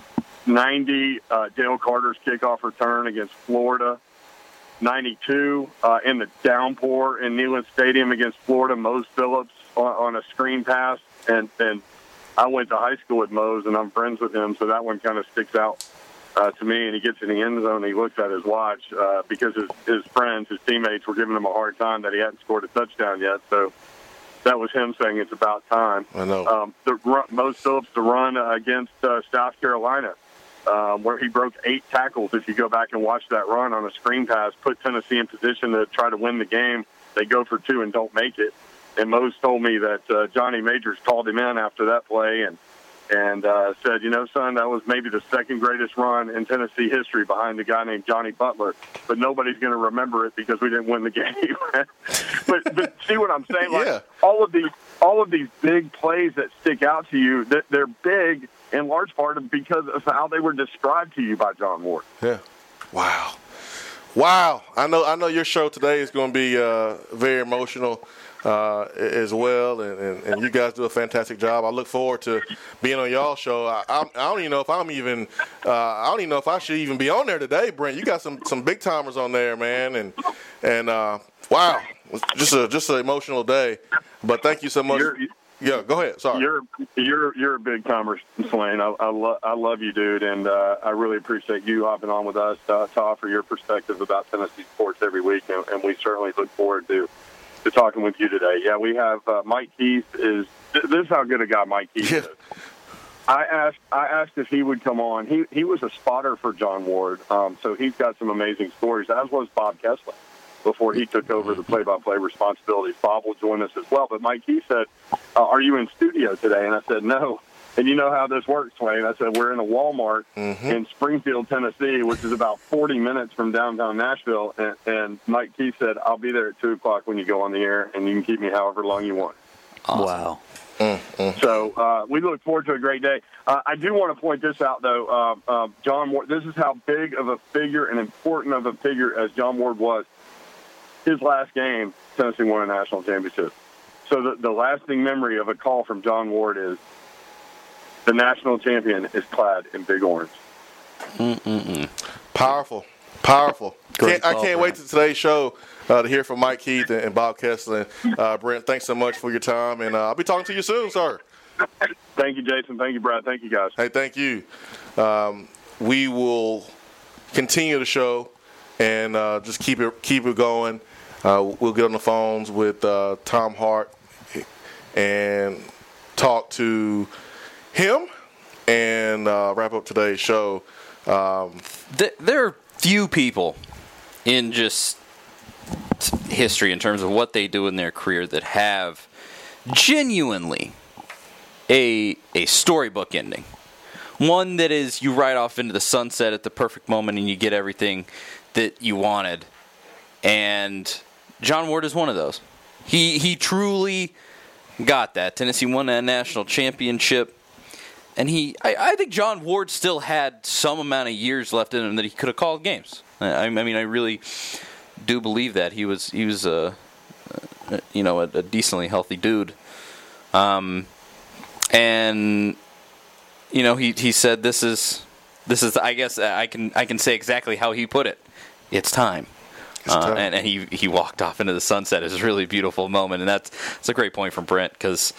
ninety, uh, Dale Carter's kickoff return against Florida. ninety-two, uh, in the downpour in Neyland Stadium against Florida, Mose Phillips on, on a screen pass. And, and I went to high school with Mose, and I'm friends with him, so that one kind of sticks out uh, to me. And he gets in the end zone, and he looks at his watch uh, because his, his friends, his teammates, were giving him a hard time that he hadn't scored a touchdown yet. So that was him saying it's about time. I know. Um, the run, Mose Phillips, the run against uh, South Carolina, um, where he broke eight tackles. If you go back and watch that run on a screen pass, put Tennessee in position to try to win the game. They go for two and don't make it. And Mose told me that uh, Johnny Majors called him in after that play and and uh, said, you know, son, that was maybe the second greatest run in Tennessee history behind a guy named Johnny Butler, but nobody's going to remember it because we didn't win the game. but, but see what I'm saying? Like, Yeah. all of these all of these big plays that stick out to you, that they're big in large part because of how they were described to you by John Ward. Yeah. Wow. Wow. I know I know your show today is going to be uh, very emotional uh, as well, and, and, and you guys do a fantastic job. I look forward to being on y'all's show. I, I, I don't even know if I'm even uh, I don't even know if I should even be on there today, Brent. You got some, some big timers on there, man, and and uh, wow, just a just an emotional day. But thank you so much. You're, yeah, go ahead. Sorry. You're you're you're a big timer, Swain. I I, lo- I love you, dude, and uh, I really appreciate you hopping on with us uh, to offer your perspective about Tennessee sports every week, and, and we certainly look forward to to talking with you today. Yeah, we have uh, Mike Keith. Is this is how good a guy Mike Keith is? I asked I asked if he would come on. He he was a spotter for John Ward, um, so he's got some amazing stories. As was Bob Kessler before he took over the play-by-play responsibilities. Bob will join us as well. But Mike, he said, uh, are you in studio today? And I said, no. And you know how this works, Wayne. I said, we're in a Walmart mm-hmm. in Springfield, Tennessee, which is about forty minutes from downtown Nashville. And, and Mike Keith said, I'll be there at two o'clock when you go on the air, and you can keep me however long you want. Awesome. Wow. Mm-hmm. So uh, we look forward to a great day. Uh, I do want to point this out, though. Uh, uh, John Ward, this is how big of a figure and important of a figure as John Ward was. His last game, Tennessee won a national championship. So the, the lasting memory of a call from John Ward is the national champion is clad in big orange. Mm-mm-mm. Powerful. Powerful. Can't, I can't wait to today's show uh, to hear from Mike Keith and, and Bob Kessler. Uh, Brent, thanks so much for your time, and uh, I'll be talking to you soon, sir. Thank you, Jason. Thank you, Brad. Thank you, guys. Hey, thank you. Um, we will continue the show and uh, just keep it keep it going. Uh, we'll get on the phones with uh, Tom Hart and talk to him and uh, wrap up today's show. Um, there are few people in just history in terms of what they do in their career that have genuinely a a storybook ending. One that is you ride off into the sunset at the perfect moment and you get everything that you wanted. And John Ward is one of those. He he truly got that. Tennessee won that national championship. And he, I, I think John Ward still had some amount of years left in him that he could have called games. I, I mean, I really do believe that he was he was a, a you know a, a decently healthy dude. Um, and you know he he said this is this is I guess I can I can say exactly how he put it. It's time. Uh, and, and he, he walked off into the sunset. It was a really beautiful moment, and that's that's a great point from Brent because,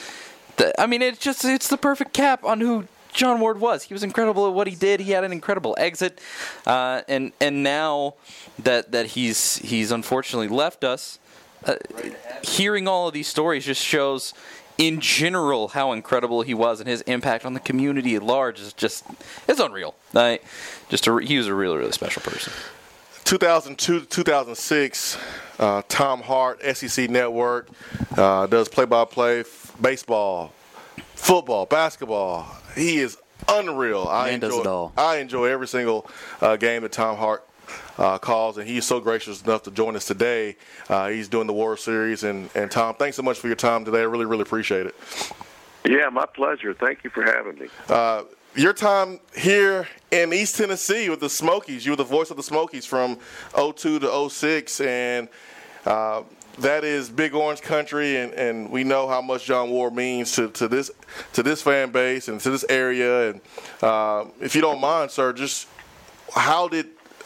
I mean, it's just it's the perfect cap on who John Ward was. He was incredible at what he did. He had an incredible exit, uh, and and now that that he's he's unfortunately left us, uh, hearing all of these stories just shows, in general, how incredible he was, and his impact on the community at large is just it's unreal. Uh, just a, he was a really really special person. two thousand two to two thousand six, uh, Tom Hart, S E C Network, uh, does play-by-play f- baseball, football, basketball. He is unreal. I Man enjoy, does it all. I enjoy every single uh, game that Tom Hart uh, calls, and he's so gracious enough to join us today. Uh, he's doing the World Series, and, and Tom, thanks so much for your time today. I really, really appreciate it. Yeah, my pleasure. Thank you for having me. Uh, Your time here in East Tennessee with the Smokies, you were the voice of the Smokies from oh two to oh six, and uh, that is Big Orange country, and, and we know how much John Ward means to, to this to this fan base and to this area. And uh, if you don't mind, sir, just how did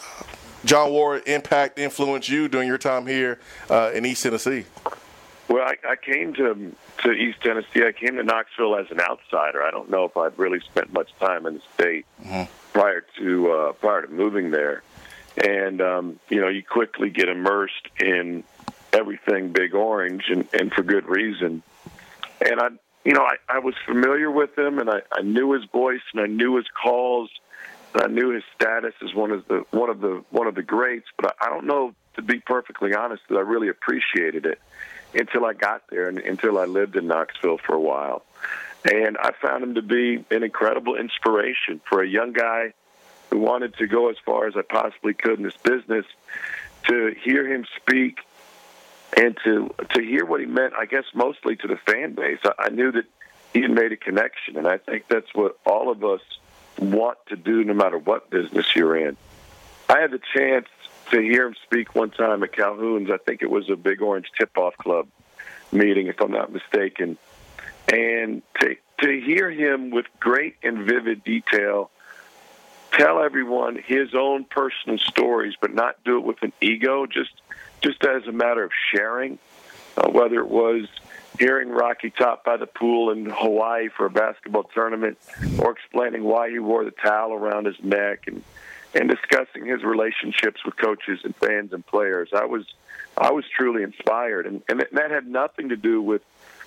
John Ward impact, influence you during your time here uh, in East Tennessee? Well, I, I came to to East Tennessee. I came to Knoxville as an outsider. I don't know if I'd really spent much time in the state mm-hmm. prior to uh, prior to moving there. And um, you know, you quickly get immersed in everything Big Orange, and, and for good reason. And I, you know, I, I was familiar with him, and I, I knew his voice, and I knew his calls, and I knew his status as one of the one of the one of the greats. But I, I don't know, to be perfectly honest, that I really appreciated it until I got there and until I lived in Knoxville for a while. And I found him to be an incredible inspiration for a young guy who wanted to go as far as I possibly could in this business. To hear him speak and to to hear what he meant, I guess mostly to the fan base, I, I knew that he had made a connection, and I think that's what all of us want to do no matter what business you're in. I had the chance to hear him speak one time at Calhoun's. I think it was a Big Orange Tip-Off Club meeting, if I'm not mistaken. And to, to hear him with great and vivid detail tell everyone his own personal stories, but not do it with an ego, just just as a matter of sharing, uh, whether it was hearing Rocky top by the pool in Hawaii for a basketball tournament, or explaining why he wore the towel around his neck, and, and discussing his relationships with coaches and fans and players. I was I was truly inspired, and, and that had nothing to do with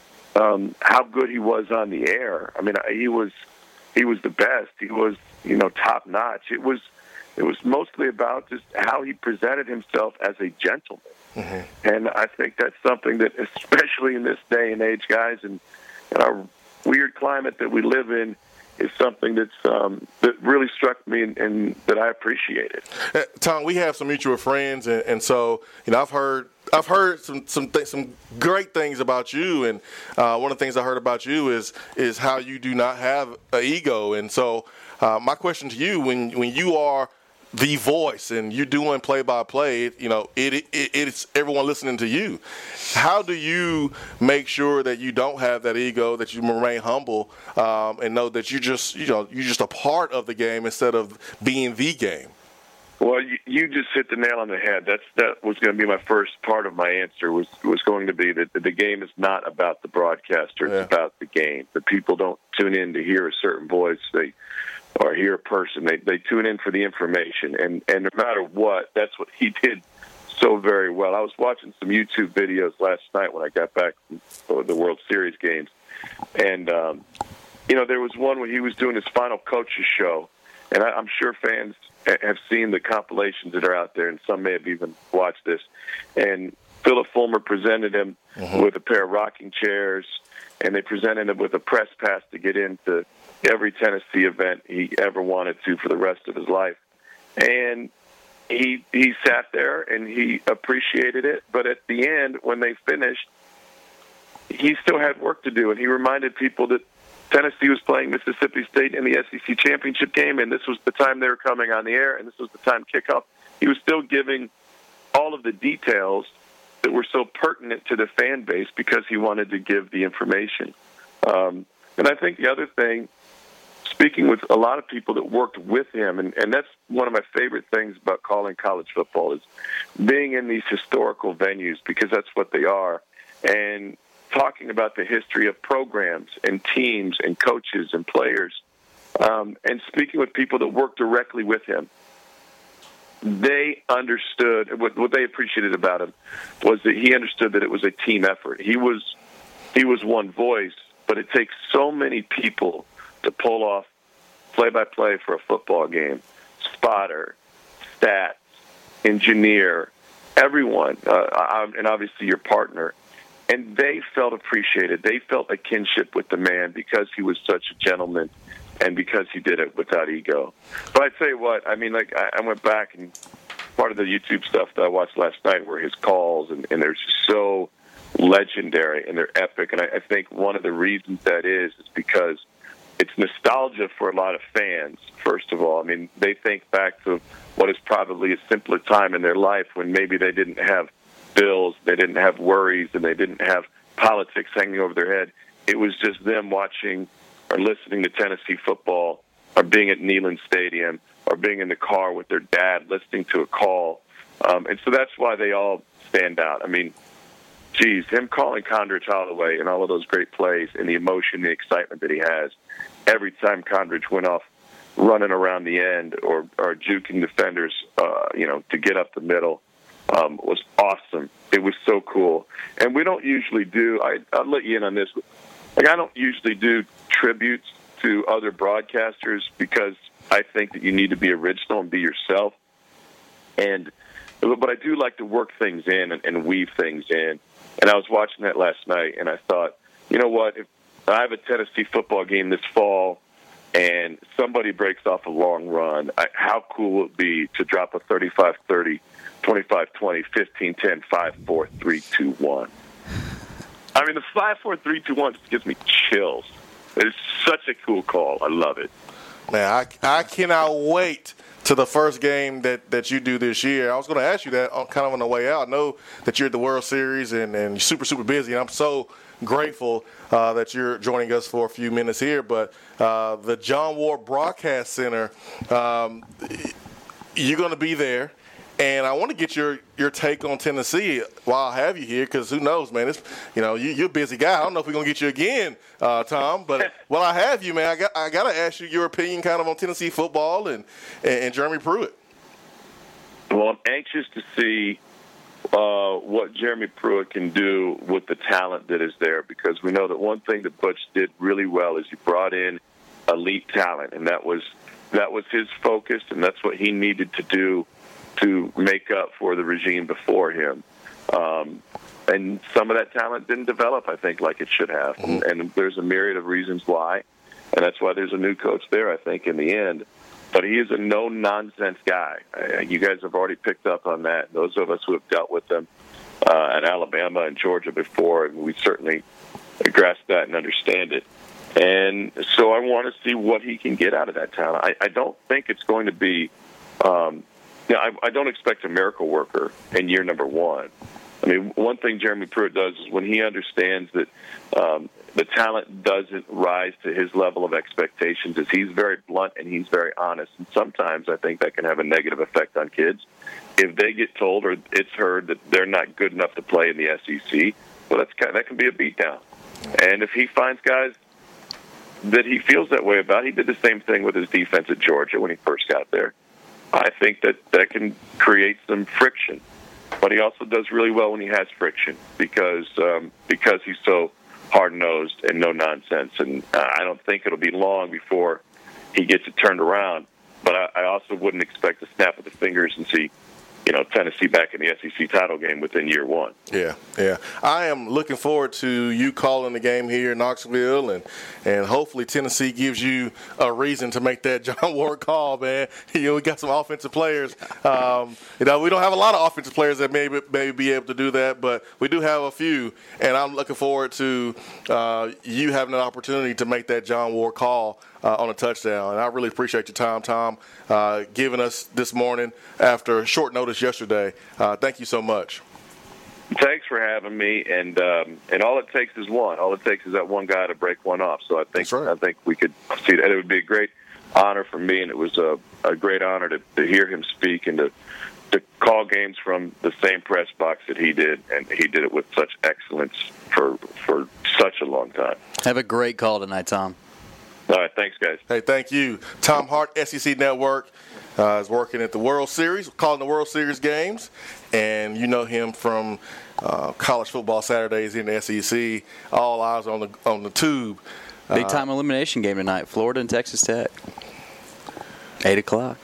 um, how good he was on the air. I mean, he was he was the best. He was, you know, top notch. It was it was mostly about just how he presented himself as a gentleman. Mm-hmm. And I think that's something that, especially in this day and age, guys, and, and our weird climate that we live in, is something that's um, that really struck me and, and that I appreciated. Uh, Tom, we have some mutual friends, and, and so you know, I've heard I've heard some some th- some great things about you, and uh, one of the things I heard about you is is how you do not have an ego. And so, uh, my question to you, when when you are the voice and you're doing play-by-play, you know, it, it it's everyone listening to you. How do you make sure that you don't have that ego, that you remain humble, um, and know that you just, you know, you're just a part of the game instead of being the game? Well, you, you just hit the nail on the head. That's that was going to be my first part of my answer. Was was going to be that the game is not about the broadcaster; it's yeah. about the game. The people don't tune in to hear a certain voice. They or hear a person. They they tune in for the information, and and no matter what, that's what he did so very well. I was watching some YouTube videos last night when I got back from the World Series games, and um, you know, there was one where he was doing his final coaches show, and I, I'm sure fans have seen the compilations that are out there, and some may have even watched this. And Philip Fulmer presented him mm-hmm. with a pair of rocking chairs, and they presented him with a press pass to get into every Tennessee event he ever wanted to for the rest of his life. And he he sat there and he appreciated it, but at the end, when they finished, he still had work to do, and he reminded people that Tennessee was playing Mississippi State in the S E C championship game, and this was the time they were coming on the air, and this was the time kickoff. He was still giving all of the details that were so pertinent to the fan base because he wanted to give the information. Um, and I think the other thing, speaking with a lot of people that worked with him, and, and that's one of my favorite things about calling college football, is being in these historical venues, because that's what they are, and talking about the history of programs and teams and coaches and players, um, and speaking with people that worked directly with him. They understood, what, what they appreciated about him was that he understood that it was a team effort. He was he was one voice, but it takes so many people to pull off play-by-play for a football game. Spotter, stats, engineer, everyone, uh, and obviously your partner. And they felt appreciated. They felt a kinship with the man because he was such a gentleman and because he did it without ego. But I tell you what, I mean, like, I, I went back, and part of the YouTube stuff that I watched last night were his calls, and, and they're just so legendary and they're epic. And I, I think one of the reasons that is is because it's nostalgia for a lot of fans, first of all. I mean, they think back to what is probably a simpler time in their life when maybe they didn't have bills, they didn't have worries, and they didn't have politics hanging over their head. It was just them watching or listening to Tennessee football, or being at Neyland Stadium, or being in the car with their dad listening to a call. Um, and so that's why they all stand out. I mean, geez, him calling Condredge Holloway and all of those great plays and the emotion, the excitement that he has every time Condredge went off running around the end or, or juking defenders, uh, you know, to get up the middle, um, was awesome. It was so cool. And we don't usually do, I, I'll let you in on this, like, I don't usually do tributes to other broadcasters because I think that you need to be original and be yourself. And but I do like to work things in and, and weave things in. And I was watching that last night, and I thought, you know what? If I have a Tennessee football game this fall, and somebody breaks off a long run, I, how cool would it be to drop a thirty-five thirty, twenty-five twenty, fifteen ten, five four three two one? I mean, the five four three two one just gives me chills. It's such a cool call. I love it. Man, I, I cannot wait to the first game that, that you do this year. I was going to ask you that on, kind of on the way out. I know that you're at the World Series and, and you're super, super busy, and I'm so grateful uh, that you're joining us for a few minutes here. But uh, the John Ward Broadcast Center, um, you're going to be there. And I want to get your, your take on Tennessee while I have you here, because who knows, man? It's, you know, you, you're a busy guy. I don't know if we're going to get you again, uh, Tom. But while I have you, man, I got I got to ask you your opinion kind of on Tennessee football and, and, and Jeremy Pruitt. Well, I'm anxious to see uh, what Jeremy Pruitt can do with the talent that is there, because we know that one thing that Butch did really well is he brought in elite talent, and that was that was his focus, and that's what he needed to do to make up for the regime before him. Um, and some of that talent didn't develop, I think, like it should have. And, and there's a myriad of reasons why. And that's why there's a new coach there, I think, in the end. But he is a no-nonsense guy. Uh, you guys have already picked up on that. Those of us who have dealt with them uh, at Alabama and Georgia before, and we certainly grasp that and understand it. And so I want to see what he can get out of that talent. I, I don't think it's going to be um, – Now, I, I don't expect a miracle worker in year number one. I mean, one thing Jeremy Pruitt does is when he understands that um, the talent doesn't rise to his level of expectations, is he's very blunt and he's very honest. And sometimes I think that can have a negative effect on kids. If they get told or it's heard that they're not good enough to play in the S E C, well, that's kind of, that can be a beatdown. And if he finds guys that he feels that way about, he did the same thing with his defense at Georgia when he first got there. I think that that can create some friction, but he also does really well when he has friction because um, because he's so hard-nosed and no-nonsense. And uh, I don't think it'll be long before he gets it turned around. But I, I also wouldn't expect to snap of the fingers and see, you know, Tennessee back in the S E C title game within year one. Yeah, yeah. I am looking forward to you calling the game here in Knoxville, and, and hopefully Tennessee gives you a reason to make that John Ward call, man. You know, we got some offensive players. Um, you know, we don't have a lot of offensive players that may, may be able to do that, but we do have a few, and I'm looking forward to uh, you having an opportunity to make that John Ward call Uh, on a touchdown. And I really appreciate your time, Tom, uh, giving us this morning after short notice yesterday. Uh, thank you so much. Thanks for having me. And um, and all it takes is one. All it takes is that one guy to break one off. So I think right. I think we could see that. It would be a great honor for me, and it was a, a great honor to, to hear him speak and to to call games from the same press box that he did, and he did it with such excellence for for such a long time. Have a great call tonight, Tom. All right, thanks, guys. Hey, thank you. Tom Hart, S E C Network, uh, is working at the World Series, calling the World Series games, and you know him from uh, College Football Saturdays in the S E C. All eyes on the on the tube. Big time uh, elimination game tonight, Florida and Texas Tech. Eight o'clock.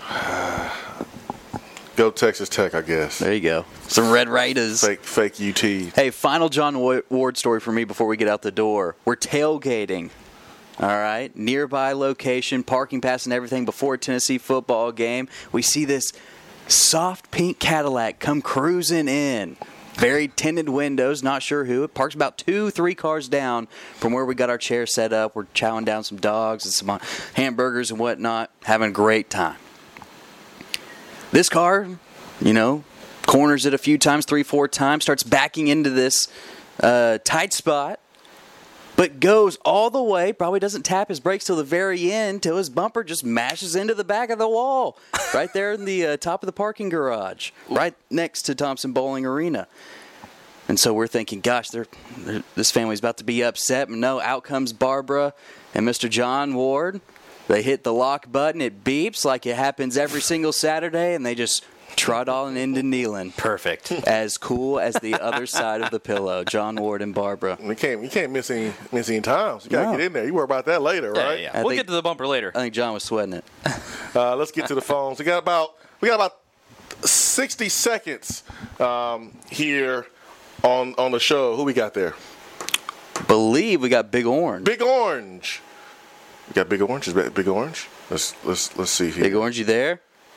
Go Texas Tech, I guess. There you go. Some Red Raiders. Fake, fake U T. Hey, final John Ward story for me before we get out the door. We're tailgating. All right, nearby location, parking pass and everything before a Tennessee football game. We see this soft pink Cadillac come cruising in. Very tinted windows, not sure who. It parks about two, three cars down from where we got our chairs set up. We're chowing down some dogs and some hamburgers and whatnot, having a great time. This car, you know, corners it a few times, three, four times, starts backing into this uh, tight spot. But goes all the way, probably doesn't tap his brakes till the very end, till his bumper just mashes into the back of the wall, right there in the uh, top of the parking garage, right next to Thompson Bowling Arena. And so we're thinking, gosh, they're, they're, this family's about to be upset. But no, out comes Barbara and Mister John Ward. They hit the lock button. It beeps like it happens every single Saturday, and they just trot on into Neyland. Perfect. As cool as the other side of the pillow. John Ward and Barbara. You can't, you can't miss any, miss any times. You got to No. get in there. You worry about that later, Yeah, right? yeah. I We'll think- get to the bumper later. I think John was sweating it. Uh, let's get to the phones. We got about we got about sixty seconds um, here on on the show. Who we got there? believe we got Big Orange. Big Orange. You got Big Orange? Is that Big Orange? Let's let's let's see here. Big Orange, you there?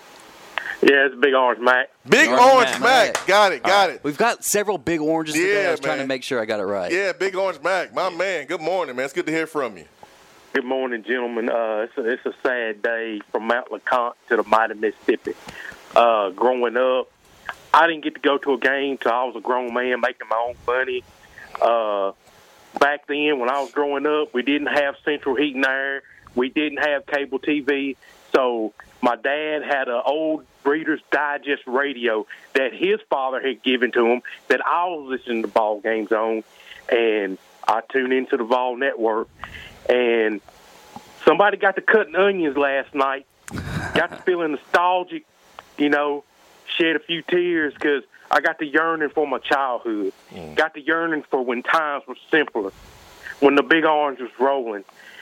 Yeah, it's Big Orange Mac. Big Orange Orange Mac. Mac. Got it, got it. We've got several Big Oranges today. Yeah, I was trying to man. make sure I got it right. Yeah, Big Orange Mac. My man, good morning, man. It's good to hear from you. Good morning, gentlemen. Uh, it's, a, it's a sad day from Mount LeConte to the mighty Mississippi. Uh, growing up, I didn't get to go to a game till I was a grown man making my own money. Uh, back then, when I was growing up, we didn't have central heat and air. We didn't have cable T V. So my dad had an old Breeders' Digest radio that his father had given to him that I was listening to ball games on. And I tuned into the Vol Network. And somebody got to cutting onions last night. Got to feeling nostalgic, you know, shed a few tears because I got the yearning for my childhood. Mm. Got the yearning for when times were simpler, when the Big Orange was rolling.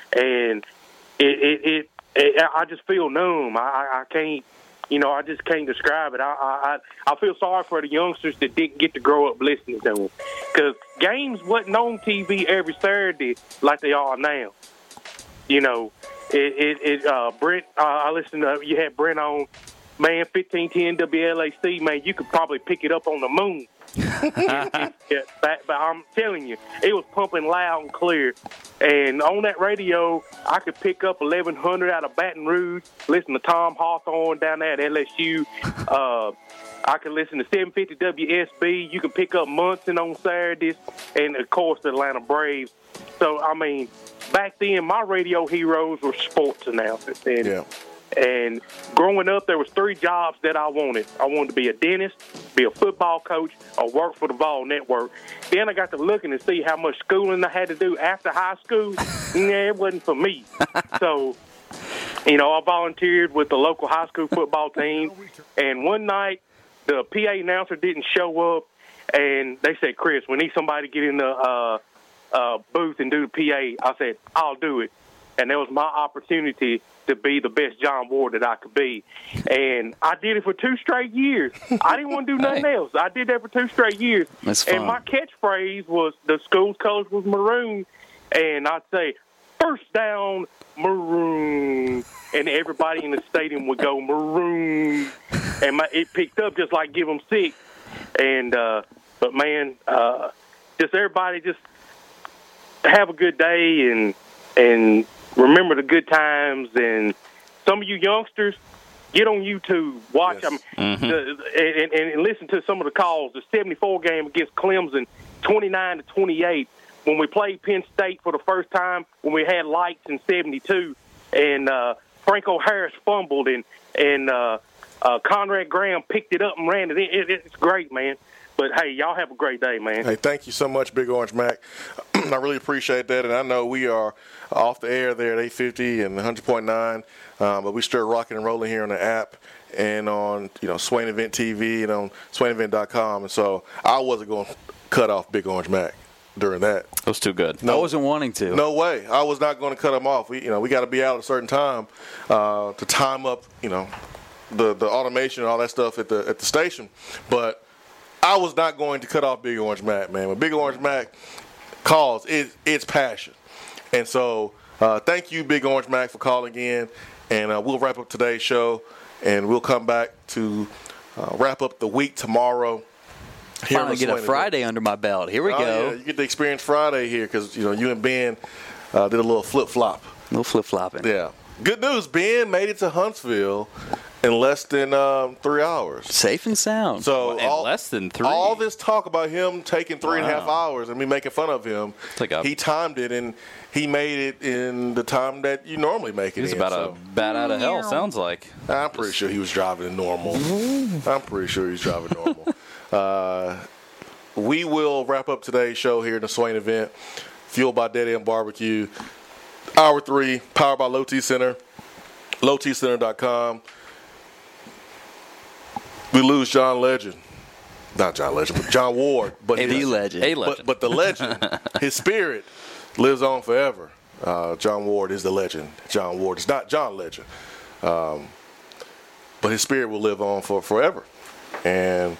And it, it, it, it I just feel numb. I, I can't, you know, I just can't describe it. I, I, I feel sorry for the youngsters that didn't get to grow up listening to them because games wasn't on T V every Saturday like they are now. You know, it, it, it uh, Brent, uh, I listened to, you had Brent on, man, fifteen ten W L A C, man, you could probably pick it up on the moon. yeah, but, but I'm telling you, it was pumping loud and clear. And on that radio, I could pick up eleven hundred out of Baton Rouge, listen to Tom Hawthorne down there at L S U. Uh, I could listen to seven fifty W S B. You can pick up Munson on Saturdays. And, of course, the Atlanta Braves. So, I mean, back then, my radio heroes were sports announcers. And, yeah. and growing up, there was three jobs that I wanted. I wanted to be a dentist, be a football coach, or work for the Vol Network. Then I got to looking to see how much schooling I had to do after high school. Yeah, it wasn't for me. So, you know, I volunteered with the local high school football team. And one night, the P A announcer didn't show up. And they said, Chris, we need somebody to get in the uh, uh, booth and do the P A. I said, I'll do it. And that was my opportunity to be the best John Ward that I could be. And I did it for two straight years. I didn't want to do nothing else. I did that for two straight years. That's fun. And my catchphrase was, the school's colors was maroon. And I'd say, first down, maroon. And everybody in the stadium would go, maroon. And my, it picked up just like Give 'em Six. And, uh, but man, uh, just everybody just have a good day and, and remember the good times. And some of you youngsters, get on YouTube, watch them, Mm-hmm. the, and, and listen to some of the calls. The seventy-four game against Clemson, twenty-nine to twenty-eight. When we played Penn State for the first time, when we had lights in seventy-two, and uh, Franco Harris fumbled, and and uh, uh, Conrad Graham picked it up and ran it in. It, it's great, man. But, hey, y'all have a great day, man. Hey, thank you so much, Big Orange Mac. I really appreciate that, and I know we are off the air there at eight fifty and one hundred point nine, um, but we still rocking and rolling here on the app and on, you know, Swain Event T V and on swain event dot com. And so I wasn't going to cut off Big Orange Mac during that. That was too good. No, I wasn't wanting to. No way. I was not going to cut him off. We, you know, we got to be out at a certain time uh, to time up, you know, the the automation and all that stuff at the at the station. But I was not going to cut off Big Orange Mac, man. When Big Orange Mac calls, it, it's passion. And so uh, thank you, Big Orange Mac, for calling in. And uh, we'll wrap up today's show, and we'll come back to uh, wrap up the week tomorrow. Here Finally get a Friday event. Under my belt. Here we oh, go. Yeah, you get to experience Friday here because, you know, you and Ben uh, did a little flip-flop. A little flip-flopping. Yeah. Good news, Ben made it to Huntsville in less than um, three hours. Safe and sound. So in all, less than three. All this talk about him taking three wow. and a half hours and me making fun of him, like a, he timed it, and he made it in the time that you normally make it He's in. about so. a bat out of hell, sounds like. I'm pretty sure he was driving normal. I'm pretty sure he was driving normal. uh, we will wrap up today's show here in the Swain event, fueled by Dead End Barbecue. Hour three, powered by Low T Center, low t center dot com. We lose John Legend. Not John Legend, but John Ward. But A his, legend. A legend. But, but the legend, his spirit lives on forever. Uh, John Ward is the legend. John Ward is not John Legend. Um, but his spirit will live on for forever. And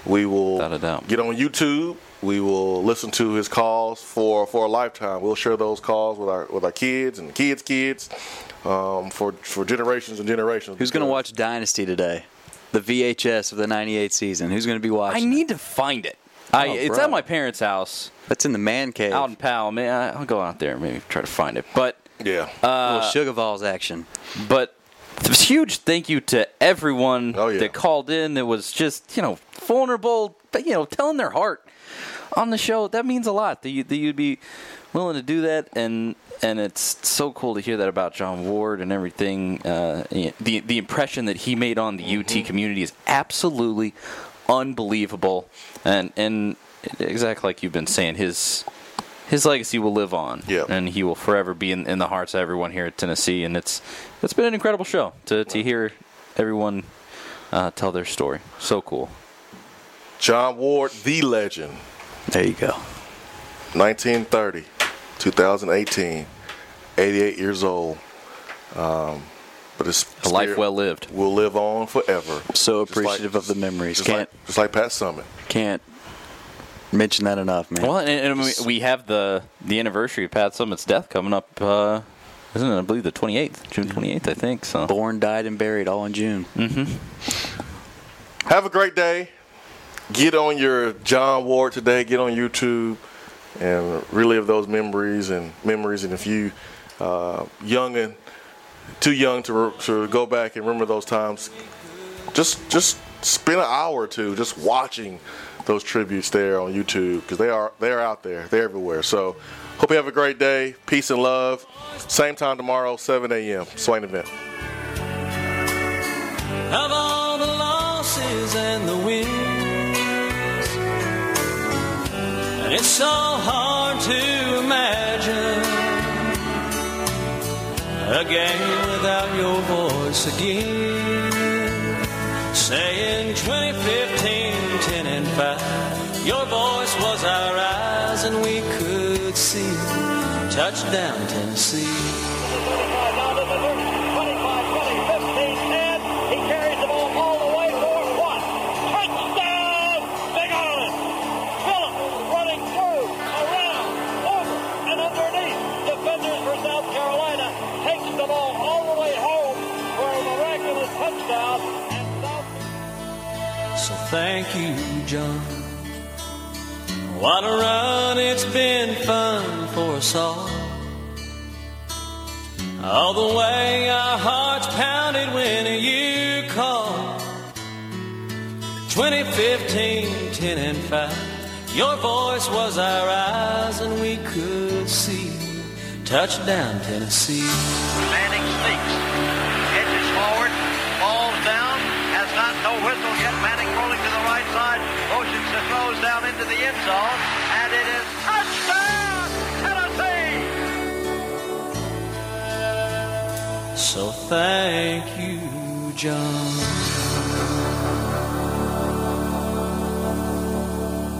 We will Without a doubt. get on YouTube. We will listen to his calls for, for a lifetime. We'll share those calls with our with our kids and kids' kids um, for for generations and generations. Who's going to watch Dynasty today? The V H S of the ninety-eight season. Who's going to be watching? I need to find it. I, Oh, it's bro. at my parents' house. That's in the man cave. Out in Powell. Man, I- I'll go out there and maybe try to find it. But yeah, uh, little Sugar Balls action. But huge thank you to everyone Oh, yeah. that called in. That was just, you know, vulnerable, but, you know, telling their heart on the show. That means a lot that, you, that you'd be willing to do that. And and it's so cool to hear that about John Ward and everything. Uh, the, the impression that he made on the U T community is absolutely unbelievable. And, and exactly like you've been saying, his... His legacy will live on, Yep. and he will forever be in, in the hearts of everyone here at Tennessee. And it's it's been an incredible show to, to hear everyone uh, tell their story. So cool. John Ward, the legend. There you go. nineteen thirty, two thousand eighteen, eighty-eight years old. Um, but it's A life well lived. Will live on forever. So Just like- appreciative of the memories. Just Can't like, just like Pat Summitt. can't mention that enough, man. Well, and, and we- we have the the anniversary of Pat Summitt's death coming up. Uh, isn't it? I believe the twenty-eighth, June twenty-eighth, I think. So Born, died, and buried all in June. Mm-hmm. Have a great day. Get on your John Ward today. Get on YouTube and relive those memories and memories. And if you uh, young and too young to re- to go back and remember those times, just just spend an hour or two just watching those tributes there on YouTube, because they are they are out there. They're everywhere. So hope you have a great day. Peace and love. Same time tomorrow, seven a.m. Swain event. Of all the losses and the wins, and it's so hard to imagine a game without your voice again. Saying twenty fifteen, ten and five, your voice was our eyes and we could see. Touchdown, Tennessee. He carries the ball all the way for one. Touchdown, Big Island. Phillips running through, around, over, and underneath. Defenders for South Carolina takes the ball all the way home for a miraculous touchdown. So thank you, John. What a run, it's been fun for us all. All the way our hearts pounded when you called. twenty fifteen, ten and five, your voice was our eyes and we could see. Touchdown, Tennessee. Manning sneaks, edges forward, falls down, has not no whistle yet. Manning rolling to the right side, motions to throws down into the end zone, and it is touchdown, Tennessee! So thank you, John.